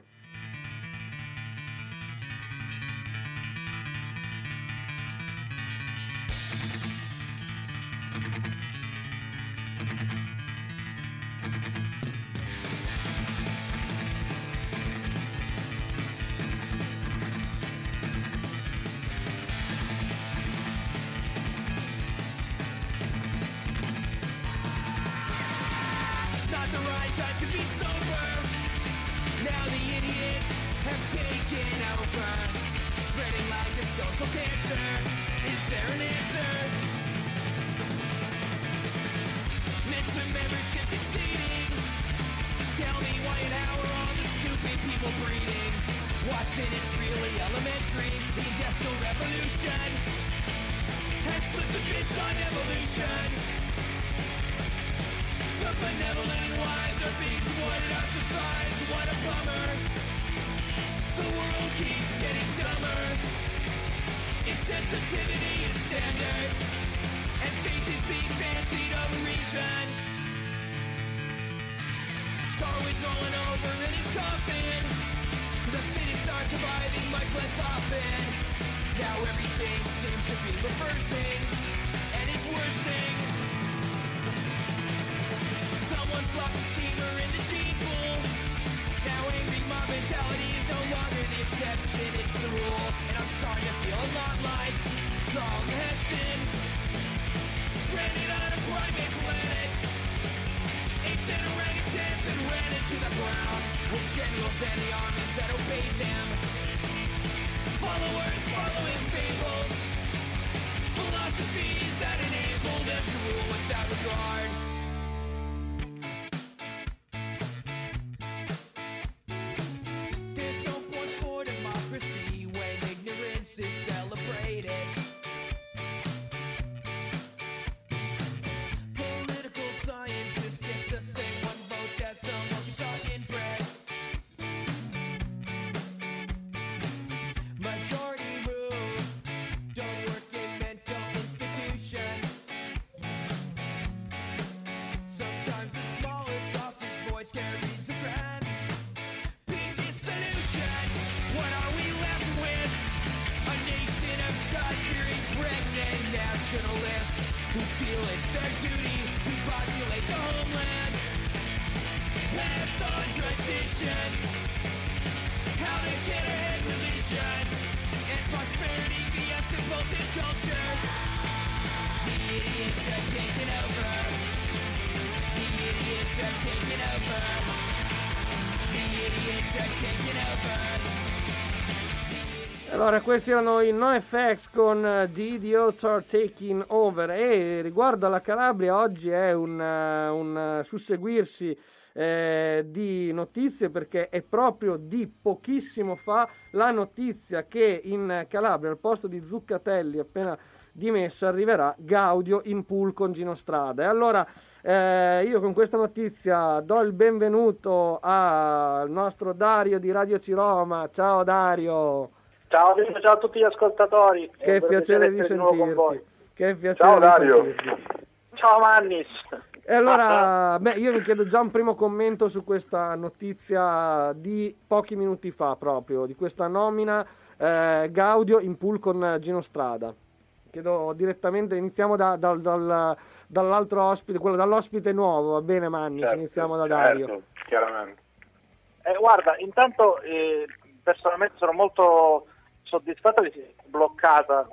God-fearing pregnant nationalists who feel it's their duty to populate the homeland. Pass on traditions, how to get ahead religions, and prosperity via simple culture. The idiots are taking over. The idiots are taking over. The idiots are taking over. Allora, questi erano i NoFX con The Idiots Are Taking Over. E riguardo alla Calabria, oggi è un susseguirsi di notizie, perché è proprio di pochissimo fa la notizia che in Calabria, al posto di Zuccatelli appena dimesso, arriverà Gaudio in pool con Gino Strada. E allora io con questa notizia do il benvenuto al nostro Dario di Radio Ciroma. Ciao Dario. Ciao a tutti gli ascoltatori. Che piacere di sentirti. Che piacere Ciao Dario. di sentirti. Ciao Mannis. E allora, io mi chiedo già un primo commento su questa notizia di pochi minuti fa, proprio, di questa nomina Gaudio in pool con Gino Strada. Chiedo direttamente, iniziamo dall'altro ospite, quello dall'ospite nuovo, va bene Mannis? Certo, iniziamo da Dario. Certo, chiaramente. Guarda, intanto personalmente sono molto soddisfatto che sia bloccata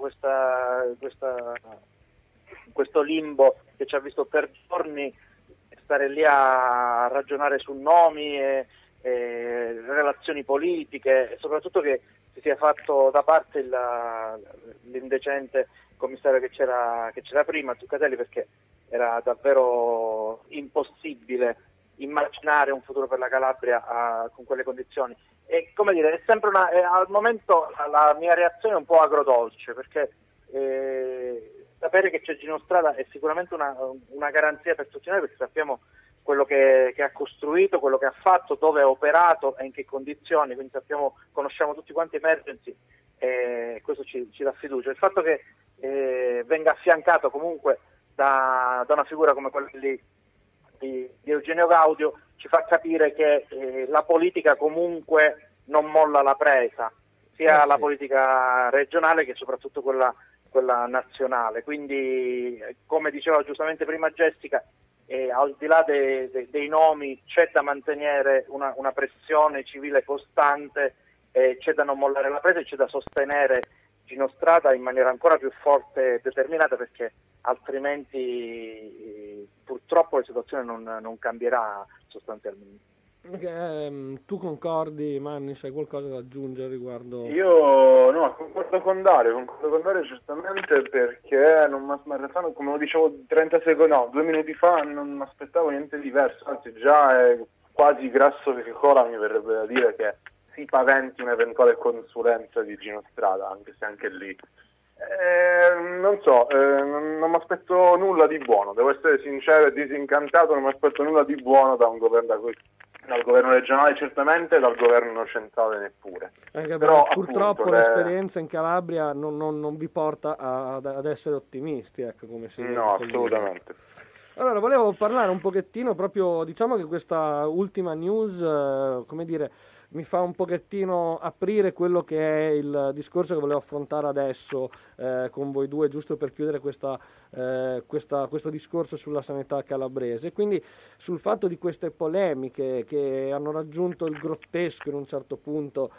questo limbo che ci ha visto per giorni stare lì a ragionare su nomi e relazioni politiche, e soprattutto che si sia fatto da parte l'indecente commissario che c'era prima, Zuccatelli, perché era davvero impossibile immaginare un futuro per la Calabria con quelle condizioni. E come dire, è sempre al momento la mia reazione è un po' agrodolce, perché sapere che c'è Gino Strada è sicuramente una garanzia per tutti noi, perché sappiamo quello che ha costruito, quello che ha fatto, dove ha operato e in che condizioni, quindi conosciamo tutti quanti Emergency, e questo ci dà fiducia. Il fatto che venga affiancato comunque da una figura come quella di Eugenio Gaudio ci fa capire che la politica comunque non molla la presa, sia la politica regionale che soprattutto quella nazionale. Quindi, come diceva giustamente prima Jessica, al di là dei nomi c'è da mantenere una pressione civile costante, c'è da non mollare la presa e c'è da sostenere Gino Strada in maniera ancora più forte e determinata, perché altrimenti purtroppo la situazione non cambierà sostanzialmente. Tu concordi, Manni? C'hai qualcosa da aggiungere riguardo? Io concordo con Dario certamente, perché in realtà, come lo dicevo 2 minuti fa, non mi aspettavo niente di diverso, anzi già è quasi grasso che cola, mi verrebbe da dire che si paventi un'eventuale consulenza di Gino Strada, anche se anche lì non mi aspetto nulla di buono, devo essere sincero e disincantato, non mi aspetto nulla di buono dal governo regionale certamente, e dal governo centrale neppure. Anche però purtroppo appunto, l'esperienza in Calabria non vi porta ad essere ottimisti, ecco, come si no, assolutamente. Allora, volevo parlare un pochettino proprio, diciamo che questa ultima news, come dire, mi fa un pochettino aprire quello che è il discorso che volevo affrontare adesso con voi due, giusto per chiudere questo discorso sulla sanità calabrese, quindi sul fatto di queste polemiche che hanno raggiunto il grottesco in un certo punto,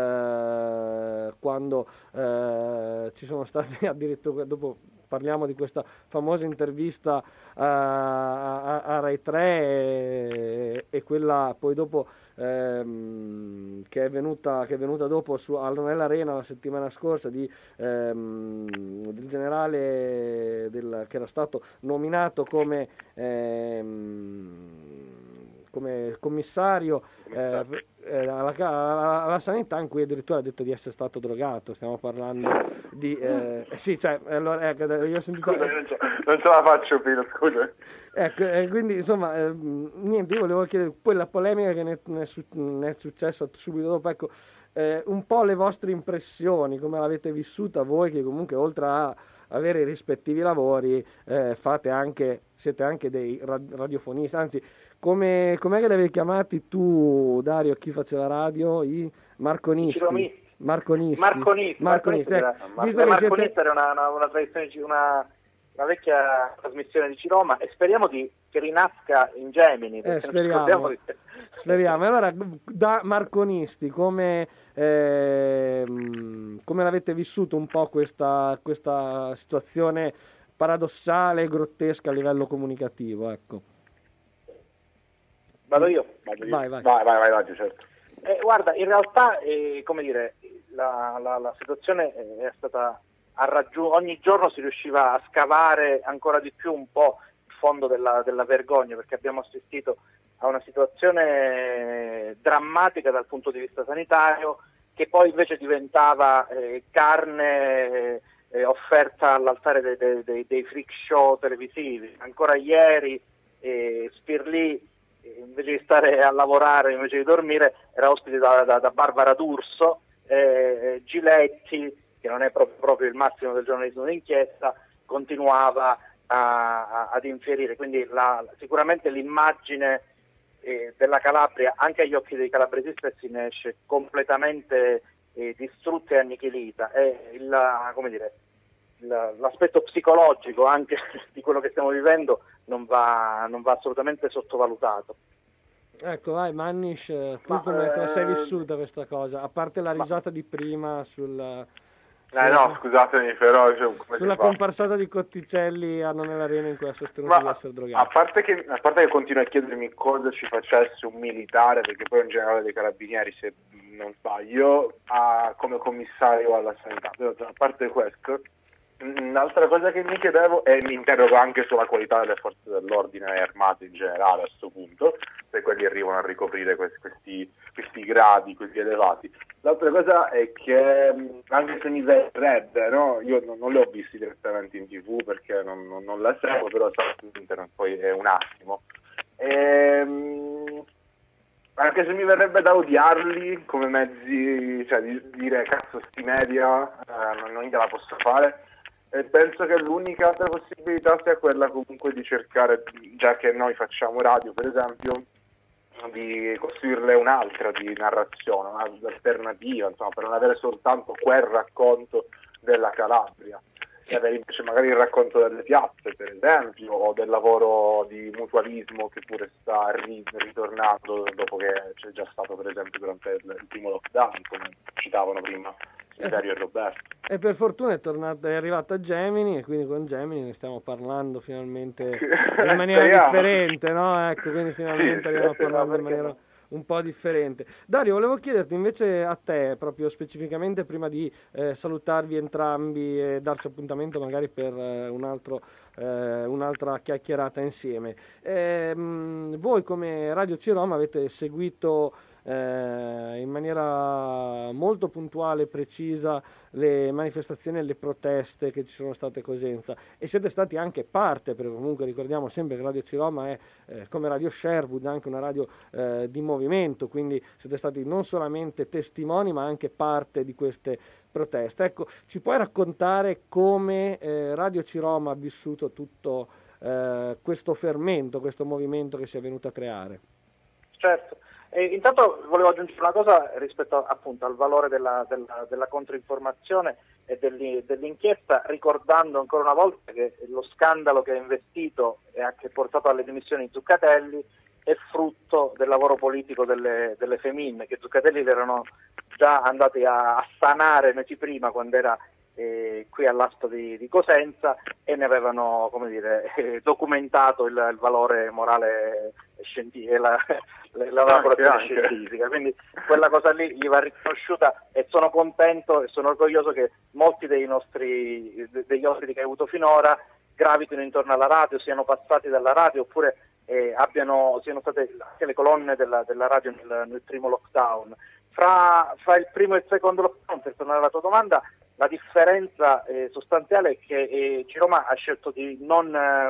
quando ci sono stati addirittura, dopo parliamo di questa famosa intervista a Rai 3 e quella poi dopo che è venuta dopo all'Arena la settimana scorsa del generale che era stato nominato come commissario alla sanità, in cui addirittura ha detto di essere stato drogato. Stiamo parlando di sì, cioè, allora, io ho sentito scusa, non ce la faccio più, scusa. Ecco, quindi insomma niente, io volevo chiedere poi la polemica che ne è successa subito dopo, ecco, un po' le vostre impressioni, come l'avete vissuta voi, che comunque oltre a avere i rispettivi lavori siete anche dei radiofonisti, anzi, com'è che li avevi chiamati tu, Dario, chi faceva radio? I marconisti. Marconisti. Visto Le che Marconista era una tradizione, una vecchia trasmissione di Ciroma, e speriamo che rinasca in Gemini, perché non ci ricordiamo speriamo. Allora, da Marconisti, come l'avete vissuto un po' questa situazione paradossale e grottesca a livello comunicativo, ecco? Vado io? Vai, certo. Guarda, in realtà, come dire, la situazione è stata ogni giorno si riusciva a scavare ancora di più un po' il fondo della vergogna, perché abbiamo assistito a una situazione drammatica dal punto di vista sanitario, che poi invece diventava carne offerta all'altare dei freak show televisivi. Ancora ieri Spirlì, invece di stare a lavorare, invece di dormire, era ospite da Barbara D'Urso. Giletti, che non è proprio il massimo del giornalismo d'inchiesta, continuava ad infierire. Quindi sicuramente l'immagine della Calabria, anche agli occhi dei calabresi stessi, ne esce completamente distrutta e annichilita. E l'aspetto psicologico anche di quello che stiamo vivendo non va assolutamente sottovalutato. Ecco, vai Mannish, tu come te la sei vissuta questa cosa? A parte la risata di prima no, scusatemi, però sulla comparsata di Cotticelli a nell'arena in cui ha sostenuto di essere drogato. A parte che continuo a chiedermi cosa ci facesse un militare, perché poi un generale dei carabinieri, se non sbaglio, come commissario alla sanità. A parte questo, un'altra cosa che mi chiedevo, e mi interrogo anche sulla qualità delle forze dell'ordine e armate in generale a questo punto, se quelli arrivano a ricoprire questi gradi così elevati. L'altra cosa è che, anche se mi verrebbe, no? Io non li ho visti direttamente in TV perché non la seguo, però so su internet poi è un attimo. Anche se mi verrebbe da odiarli come mezzi, cioè di dire cazzo sti media, non gliela posso fare. E penso che l'unica altra possibilità sia quella comunque di cercare, già che noi facciamo radio per esempio, di costruirle un'altra di narrazione, un'alternativa, insomma, per non avere soltanto quel racconto della Calabria, e avere invece magari il racconto delle piazze per esempio, o del lavoro di mutualismo che pure sta ritornando dopo che c'è già stato per esempio durante il primo lockdown, come citavano prima Dario e Roberto. E per fortuna è arrivata Gemini, e quindi con Gemini ne stiamo parlando finalmente in maniera differente, no? Ecco, quindi finalmente arriviamo a parlare in maniera un po' differente. Dario, volevo chiederti invece a te, proprio specificamente, prima di salutarvi entrambi e darci appuntamento magari per un'altra chiacchierata insieme. Voi come Radio Ciroma avete seguito in maniera molto puntuale e precisa le manifestazioni e le proteste che ci sono state a Cosenza, e siete stati anche parte, perché comunque ricordiamo sempre che Radio Ciroma è come Radio Sherwood anche una radio di movimento, quindi siete stati non solamente testimoni ma anche parte di queste proteste. Ecco, ci puoi raccontare come Radio Ciroma ha vissuto tutto questo fermento, questo movimento che si è venuto a creare? Certo. Intanto volevo aggiungere una cosa rispetto appunto al valore della controinformazione e dell'inchiesta, ricordando ancora una volta che lo scandalo che ha investito e che ha portato alle dimissioni di Zuccatelli è frutto del lavoro politico delle Femmine, che Zuccatelli erano già andati a sanare mesi prima, quando era qui all'Asto di Cosenza, e ne avevano, come dire, documentato il valore morale e scientifico, la lavorazione scientifica. Quindi quella cosa lì gli va riconosciuta, e sono contento e sono orgoglioso che molti degli ospiti che hai avuto finora gravitino intorno alla radio, siano passati dalla radio, oppure siano state anche le colonne della radio nel primo lockdown. Fra il primo e il secondo lockdown, per tornare alla tua domanda, la differenza sostanziale è che Ciroma ha scelto di non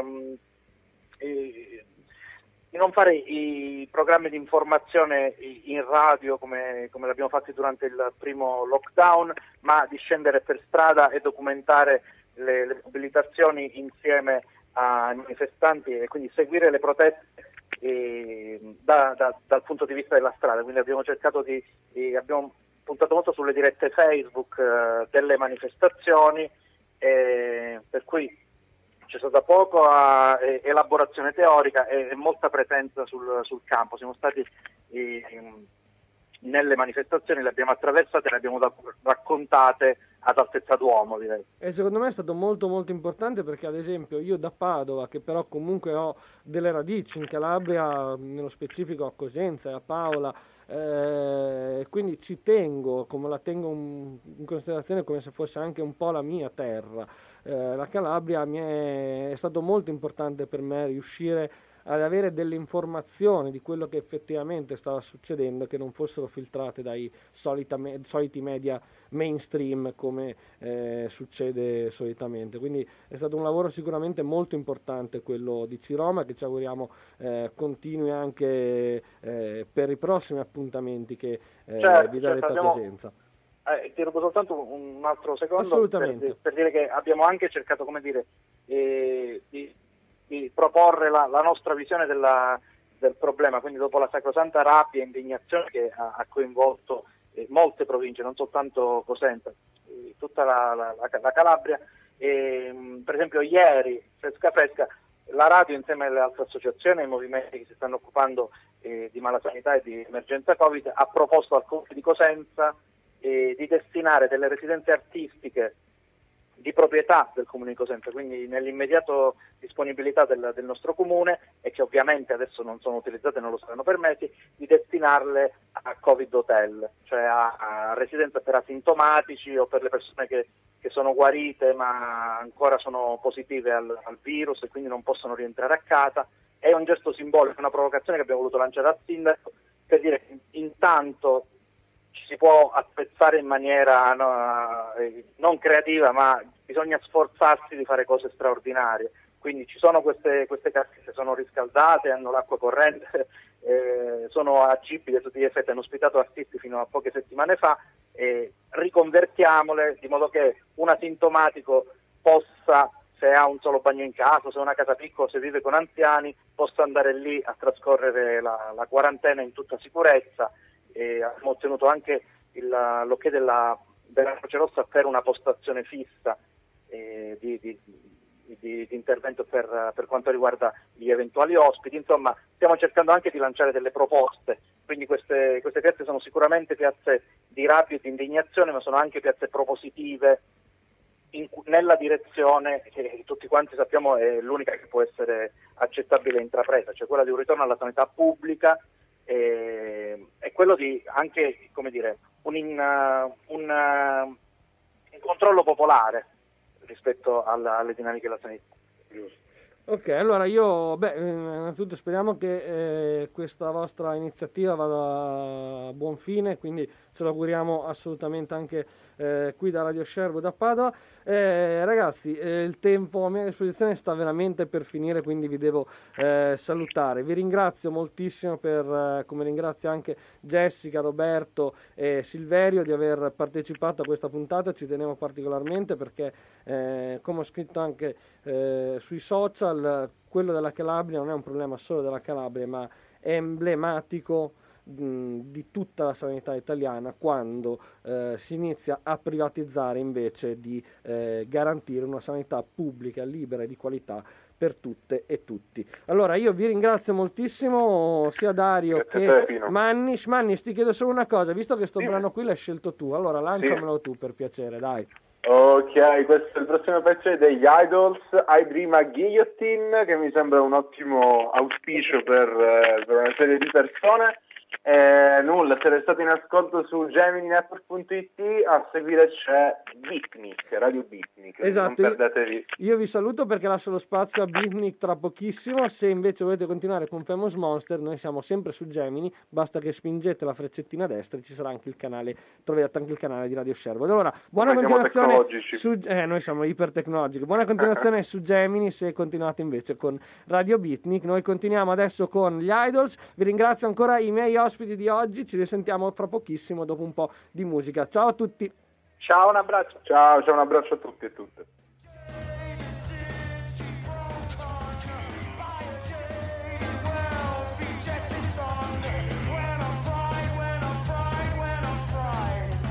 fare i programmi di informazione in radio come l'abbiamo fatti durante il primo lockdown, ma di scendere per strada e documentare le mobilitazioni insieme ai manifestanti, e quindi seguire le proteste dal punto di vista della strada. Quindi abbiamo cercato abbiamo puntato molto sulle dirette Facebook delle manifestazioni, per cui c'è stata poca elaborazione teorica e molta presenza sul campo. Siamo stati nelle manifestazioni, le abbiamo attraversate, le abbiamo raccontate ad altezza d'uomo, direi. E secondo me è stato molto molto importante, perché ad esempio io da Padova, che però comunque ho delle radici in Calabria, nello specifico a Cosenza e a Paola, quindi ci tengo, come la tengo in considerazione come se fosse anche un po' la mia terra. La Calabria è stato molto importante per me riuscire ad avere delle informazioni di quello che effettivamente stava succedendo, che non fossero filtrate dai soliti media mainstream come succede solitamente. Quindi è stato un lavoro sicuramente molto importante quello di Ciroma, che ci auguriamo continui anche per i prossimi appuntamenti che vi darete a Cosenza. Ti rubo soltanto un altro secondo. Assolutamente. Per dire che abbiamo anche cercato, come dire, di proporre la nostra visione del problema, quindi dopo la sacrosanta rabbia e indignazione che ha coinvolto molte province, non soltanto Cosenza, tutta la Calabria. Per esempio ieri, fresca, la radio insieme alle altre associazioni e ai movimenti che si stanno occupando di malasanità e di emergenza Covid ha proposto al Comune di Cosenza di destinare delle residenze artistiche di proprietà del Comune di Cosenza, quindi nell'immediato disponibilità del nostro Comune, e che ovviamente adesso non sono utilizzate e non lo saranno per mesi, di destinarle a Covid Hotel, cioè a residenze per asintomatici o per le persone che sono guarite ma ancora sono positive al virus e quindi non possono rientrare a casa. È un gesto simbolico, una provocazione che abbiamo voluto lanciare al sindaco per dire che intanto ci si può attrezzare in maniera non creativa, ma bisogna sforzarsi di fare cose straordinarie. Quindi ci sono queste casse, sono riscaldate, hanno l'acqua corrente, sono agibili a tutti gli effetti, hanno ospitato artisti fino a poche settimane fa, riconvertiamole di modo che un asintomatico possa, se ha un solo bagno in casa, se ha una casa piccola, se vive con anziani, possa andare lì a trascorrere la quarantena in tutta sicurezza. Abbiamo ottenuto anche l'ok della Croce Rossa per una postazione fissa di intervento per quanto riguarda gli eventuali ospiti. Insomma, stiamo cercando anche di lanciare delle proposte, quindi queste piazze sono sicuramente piazze di rabbia e di indignazione, ma sono anche piazze propositive nella direzione che tutti quanti sappiamo è l'unica che può essere accettabile e intrapresa, cioè quella di un ritorno alla sanità pubblica e quello di anche, come dire, un controllo popolare rispetto alle dinamiche della sanità. Ok, allora io, innanzitutto speriamo che questa vostra iniziativa vada a buon fine, quindi ce lo auguriamo assolutamente anche qui da Radio Sherwood da Padova. Ragazzi, il tempo a mia disposizione sta veramente per finire, quindi vi devo salutare. Vi ringrazio moltissimo, come ringrazio anche Jessica, Roberto e Silverio di aver partecipato a questa puntata. Ci tenevo particolarmente perché, come ho scritto anche sui social, quello della Calabria non è un problema solo della Calabria, ma è emblematico di tutta la sanità italiana quando si inizia a privatizzare invece di garantire una sanità pubblica, libera e di qualità per tutte e tutti. Allora io vi ringrazio moltissimo, sia Dario che Mannis. Mannis, ti chiedo solo una cosa, visto che sto brano qui l'hai scelto tu, allora lanciamelo tu per piacere, dai. Ok, questo è il prossimo pezzo degli Idols, I Dream a Guillotine, che mi sembra un ottimo auspicio per una serie di persone. Nulla, se restate in ascolto su GeminiNetwork.it, a seguire c'è Beatnik, Radio Beatnik. Esatto, non perdetevi. Io vi saluto perché lascio lo spazio a Beatnik tra pochissimo. Se invece volete continuare con Famous Monster, noi siamo sempre su Gemini, basta che spingete la freccettina a destra e ci sarà anche il canale, troverete anche il canale di Radio Sherwood. Allora, buona continuazione noi siamo ipertecnologici. Buona continuazione su Gemini se continuate invece con Radio Beatnik. Noi continuiamo adesso con gli Idols. Vi ringrazio ancora i miei ospiti di oggi, ci risentiamo fra pochissimo dopo un po' di musica. Ciao a tutti. Ciao, un abbraccio. Ciao, un abbraccio a tutti e tutte. When I fry,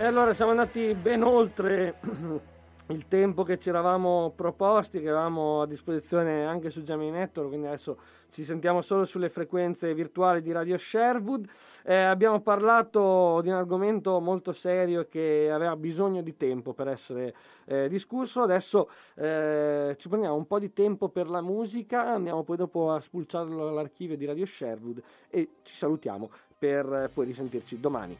E allora siamo andati ben oltre il tempo che ci eravamo proposti, che avevamo a disposizione anche su Gemini Network, quindi adesso ci sentiamo solo sulle frequenze virtuali di Radio Sherwood. Abbiamo parlato di un argomento molto serio che aveva bisogno di tempo per essere discusso. Adesso ci prendiamo un po' di tempo per la musica, andiamo poi dopo a spulciarlo all'archivio di Radio Sherwood e ci salutiamo per poi risentirci domani.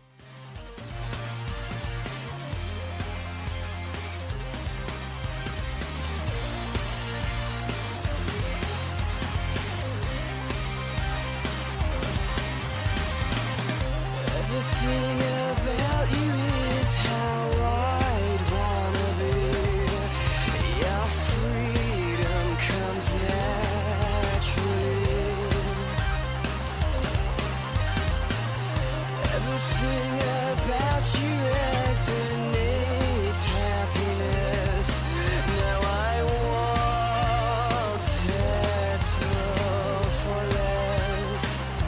Everything about you is how I'd wanna be. Your freedom comes naturally. Everything about you resonates happiness. Now I won't settle for less.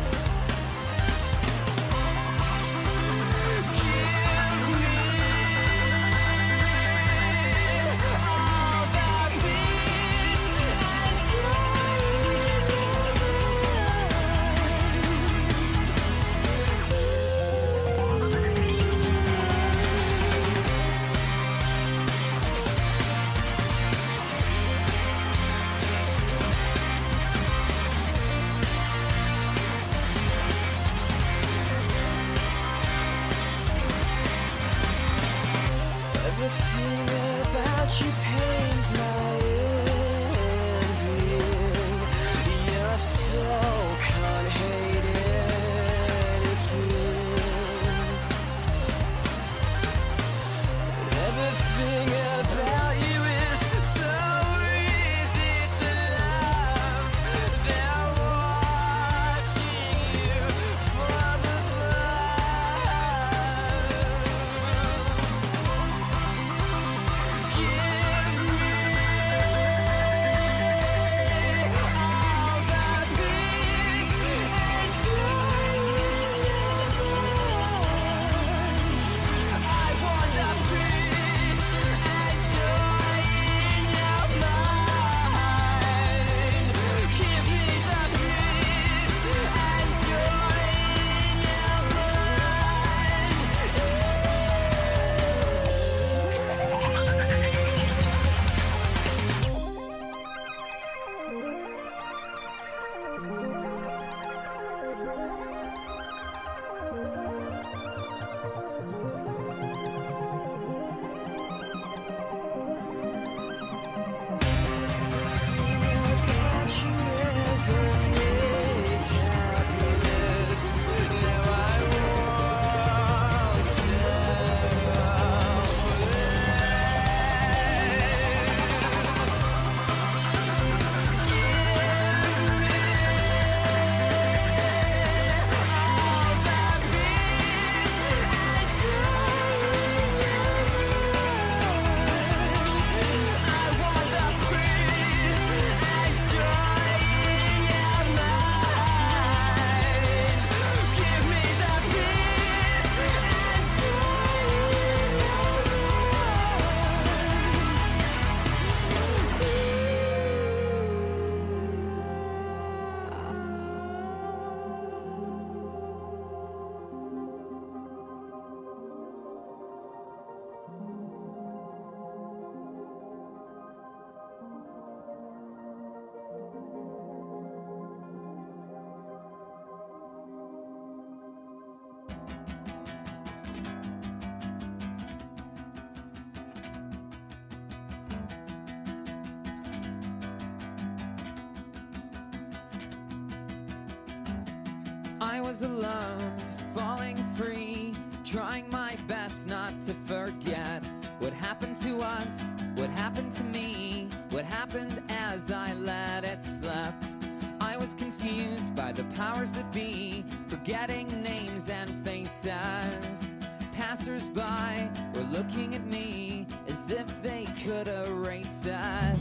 Everything about you pains my envy. Your soul can't hate anything. Everything about you is so easy to love. They're watching you from I was alone, falling free, trying my best not to forget what happened to us, what happened to me, what happened as I let it slip. I was confused by the powers that be, forgetting names and faces. Passers-by were looking at me as if they could erase it.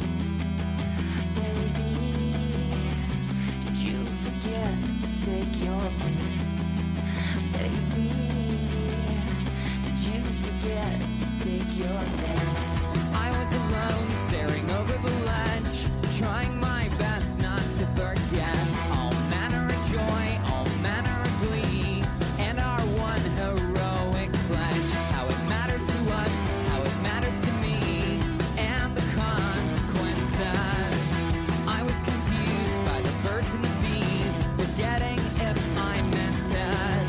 Did you forget to take your meds? Baby, did you forget to take your meds? I was alone, staring over the ledge, trying my best not to forget all manner of joy, all manner of glee, and our one heroic pledge. How it mattered to us, how it mattered to me, and the consequences. I was confused by the birds and the bees, forgetting if I meant it.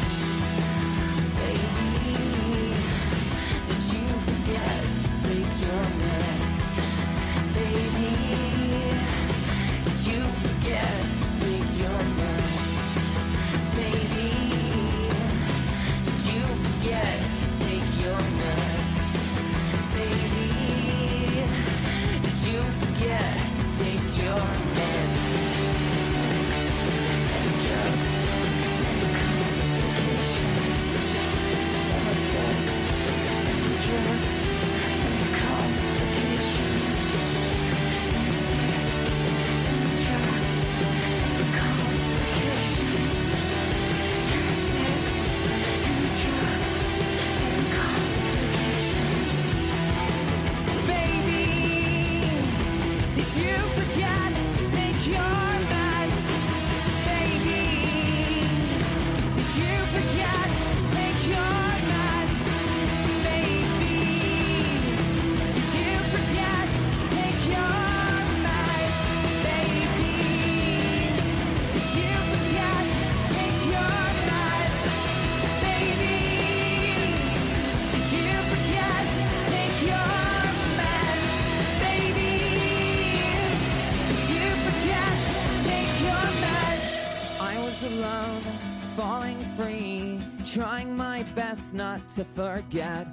Baby, did you forget to take your meds? Baby, did you forget to take your meds? Baby, did you forget to take your meds? Baby, did you forget to take your meds? Sex and drugs and complications. Sex and drugs and complications. Sex and drugs and complications. Sex and drugs and complications. Baby, did you forget to take your meds? Baby, did you forget to take your meds? Baby, did you forget to take your meds? Baby, did you forget to take your meds? Baby, did you forget to take your meds? Baby, did you forget to take your meds? I was alone, falling free, trying my best not to forget.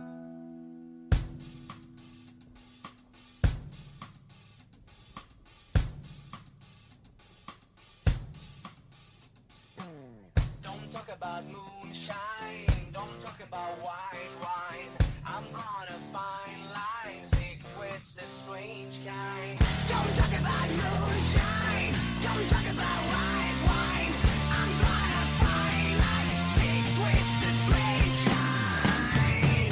Don't talk about moonshine, don't talk about white wine. I'm gonna find lines, sick, twisted, strange kind. Don't talk about moonshine, don't talk about white wine. I'm gonna find lines, sick, twisted, strange kind.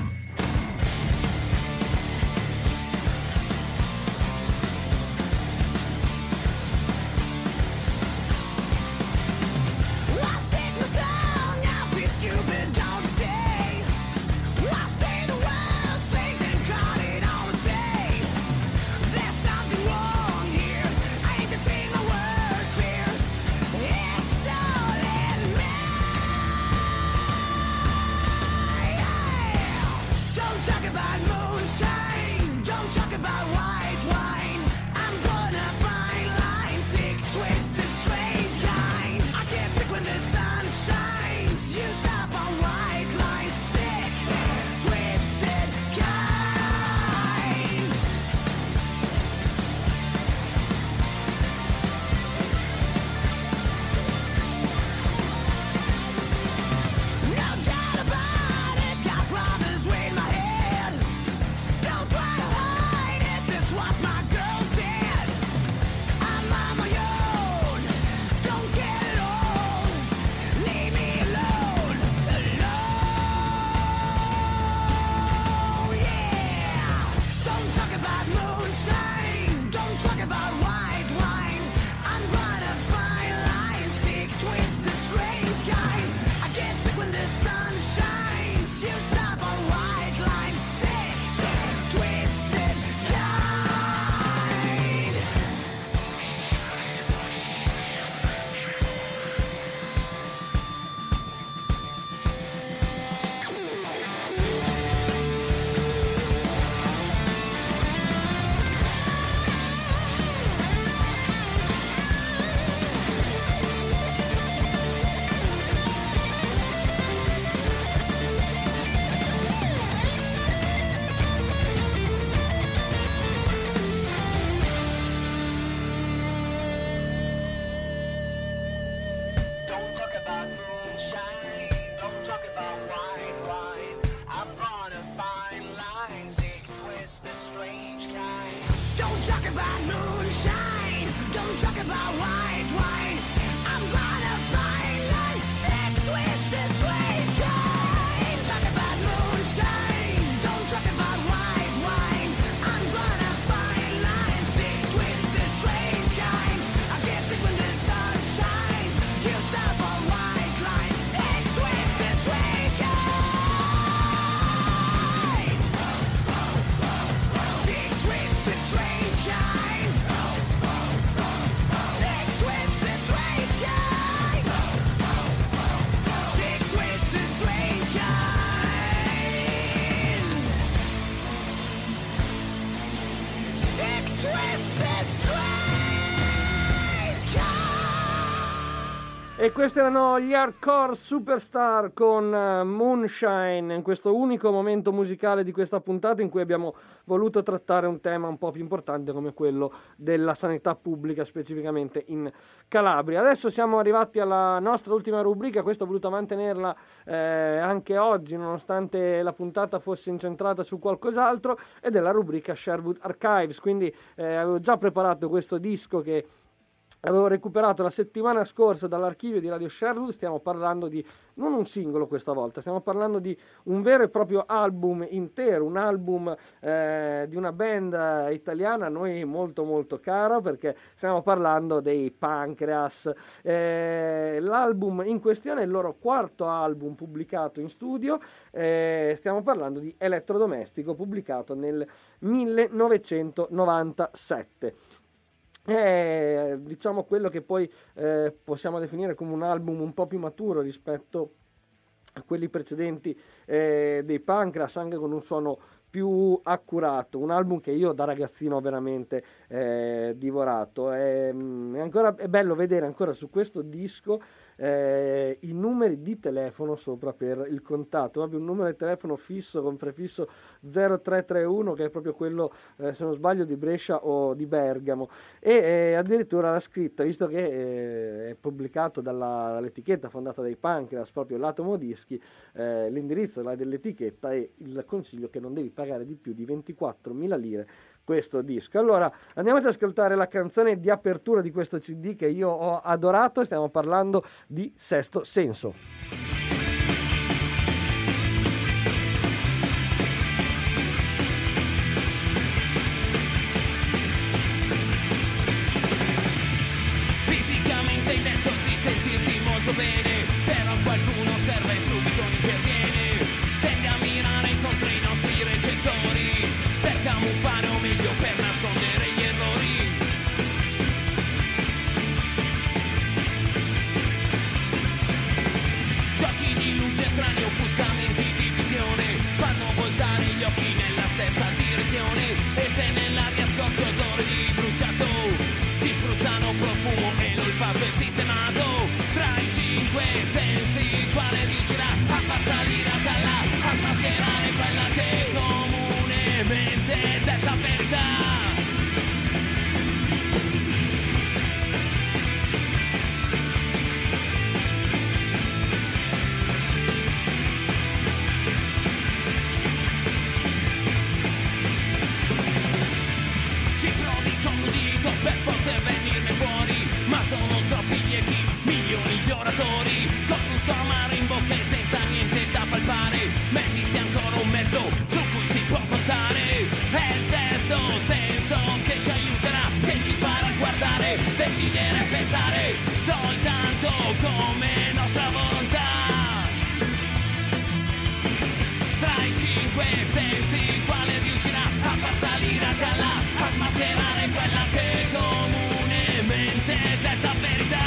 I stick my tongue out, be stupid, don't say. I say the worst things and call it all mistake. There's something wrong here. I ain't to take my words fear. It's all in me. Don't talk about moonshine. Don't talk about white wine. I'm gonna find lines, sick, twisted, strange kind. I can't stick when the sun shines. You stop on white lines, sick, twisted kind. No doubt about it, got problems with my head. Don't try to hide it, it's what my girl said. I'm on my own, don't get it all. Leave me alone, yeah. Don't talk about moonshine, don't talk about white wine. I'm gonna find lines, sick, twisted, strange kind. I get sick when the sun shines. You stop on white line, sick, twisted kind. Don't talk about moonshine, don't talk about white wine. I'm gonna find lines, sick, twisted, strange kind. Don't talk about moonshine, don't talk about white wine. I'm gonna find lines, sick, twisted, strange kind. Talk about moonshine. E questi erano gli Hardcore Superstar con Moonshine, in questo unico momento musicale di questa puntata in cui abbiamo voluto trattare un tema un po' più importante come quello della sanità pubblica, specificamente in Calabria. Adesso siamo arrivati alla nostra ultima rubrica, questa ho voluto mantenerla anche oggi, nonostante la puntata fosse incentrata su qualcos'altro, ed è la rubrica Sherwood Archives. Quindi avevo già preparato questo disco che avevo recuperato la settimana scorsa dall'archivio di Radio Sherwood. Stiamo parlando di non un singolo questa volta, stiamo parlando di un vero e proprio album intero, un album di una band italiana a noi molto molto cara, perché stiamo parlando dei Pancreas. L'album in questione è il loro quarto album pubblicato in studio, stiamo parlando di Elettrodomestico, pubblicato nel 1997. Diciamo quello che poi possiamo definire come un album un po' più maturo rispetto a quelli precedenti dei Pancreas, anche con un suono più accurato, un album che io da ragazzino ho veramente divorato. È bello vedere ancora su questo disco i numeri di telefono sopra per il contatto, proprio un numero di telefono fisso con prefisso 0331, che è proprio quello, se non sbaglio, di Brescia o di Bergamo, e addirittura la scritta, visto che è pubblicato dall'etichetta fondata dai Pancreas, proprio l'Atomo Dischi, l'indirizzo dell'etichetta è il consiglio che non devi pagare di più di 24.000 lire questo disco. Allora andiamo ad ascoltare la canzone di apertura di questo CD che io ho adorato. Stiamo parlando di Sesto Senso. Fisicamente hai detto di sentirti molto bene, però qualcuno serve subito interviene. Tendi a mirare contro i nostri recettori per camuffare o meglio per nascondere gli errori. Giochi di luce strani, offuscamenti di visione fanno voltare gli occhi nella stessa direzione, e se nell'aria scorge odore di bruciato ti spruzzano profumo e l'olfatto è sistemato. Tra i cinque sensi quale riuscirà a far salire a galla, a smascherare quella che comunemente detta verità? Ci provi con l'udito per poter venirne fuori, ma sono troppi gli echi, milioni di oratori, con gusto amaro in bocca e senza niente da palpare. Ma esiste ancora un mezzo su cui si può contare, è il sesto senso che ci aiuterà, che ci farà guardare, decidere e pensare soltanto come nostra volontà. Tra i cinque sensi quale riuscirà a far salire a galla, a smascherare quella che comunemente detta verità?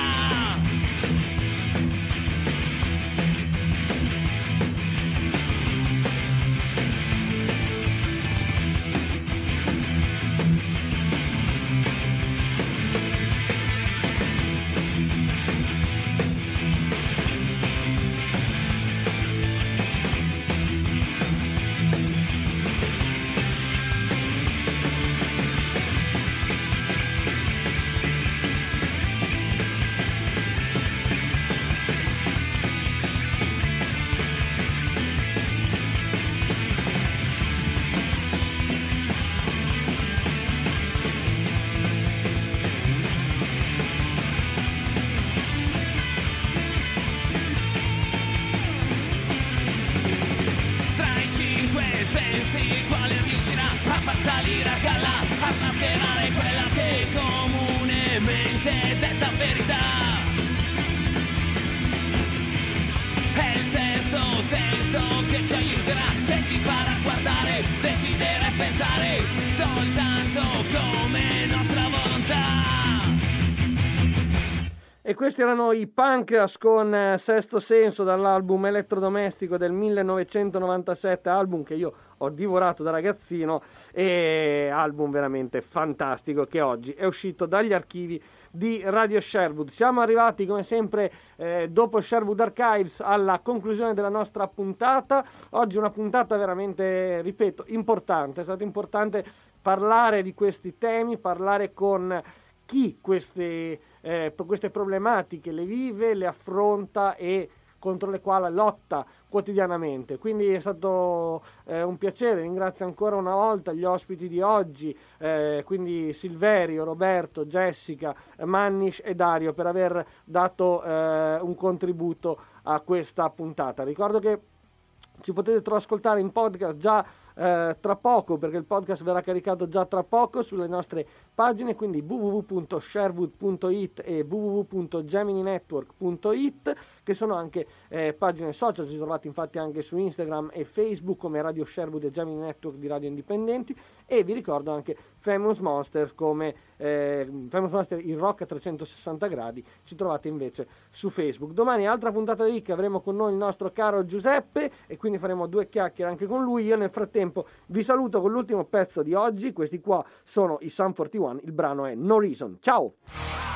E questi erano i Pancreas con Sesto Senso dall'album Elettrodomestico del 1997, album che io ho divorato da ragazzino, e album veramente fantastico che oggi è uscito dagli archivi di Radio Sherwood. Siamo arrivati come sempre dopo Sherwood Archives alla conclusione della nostra puntata. Oggi una puntata veramente, ripeto, importante. È stato importante parlare di questi temi, parlare con chi queste problematiche le vive, le affronta e contro le quali lotta quotidianamente. Quindi è stato un piacere. Ringrazio ancora una volta gli ospiti di oggi, quindi Silverio, Roberto, Jessica, Mannish e Dario, per aver dato un contributo a questa puntata. Ricordo che ci potete ascoltare in podcast già tra poco, perché il podcast verrà caricato già tra poco sulle nostre pagine, quindi www.sherwood.it e www.gemininetwork.it, che sono anche pagine social. Ci trovate infatti anche su Instagram e Facebook come Radio Sherwood e Gemini Network di Radio Indipendenti, e vi ricordo anche Famous Monster come Famous Monster il rock a 360 gradi, ci trovate invece su Facebook. Domani altra puntata di Rick, avremo con noi il nostro caro Giuseppe e quindi faremo due chiacchiere anche con lui. Io nel frattempo vi saluto con l'ultimo pezzo di oggi. Questi qua sono i Sum 41, il brano è No Reason. Ciao!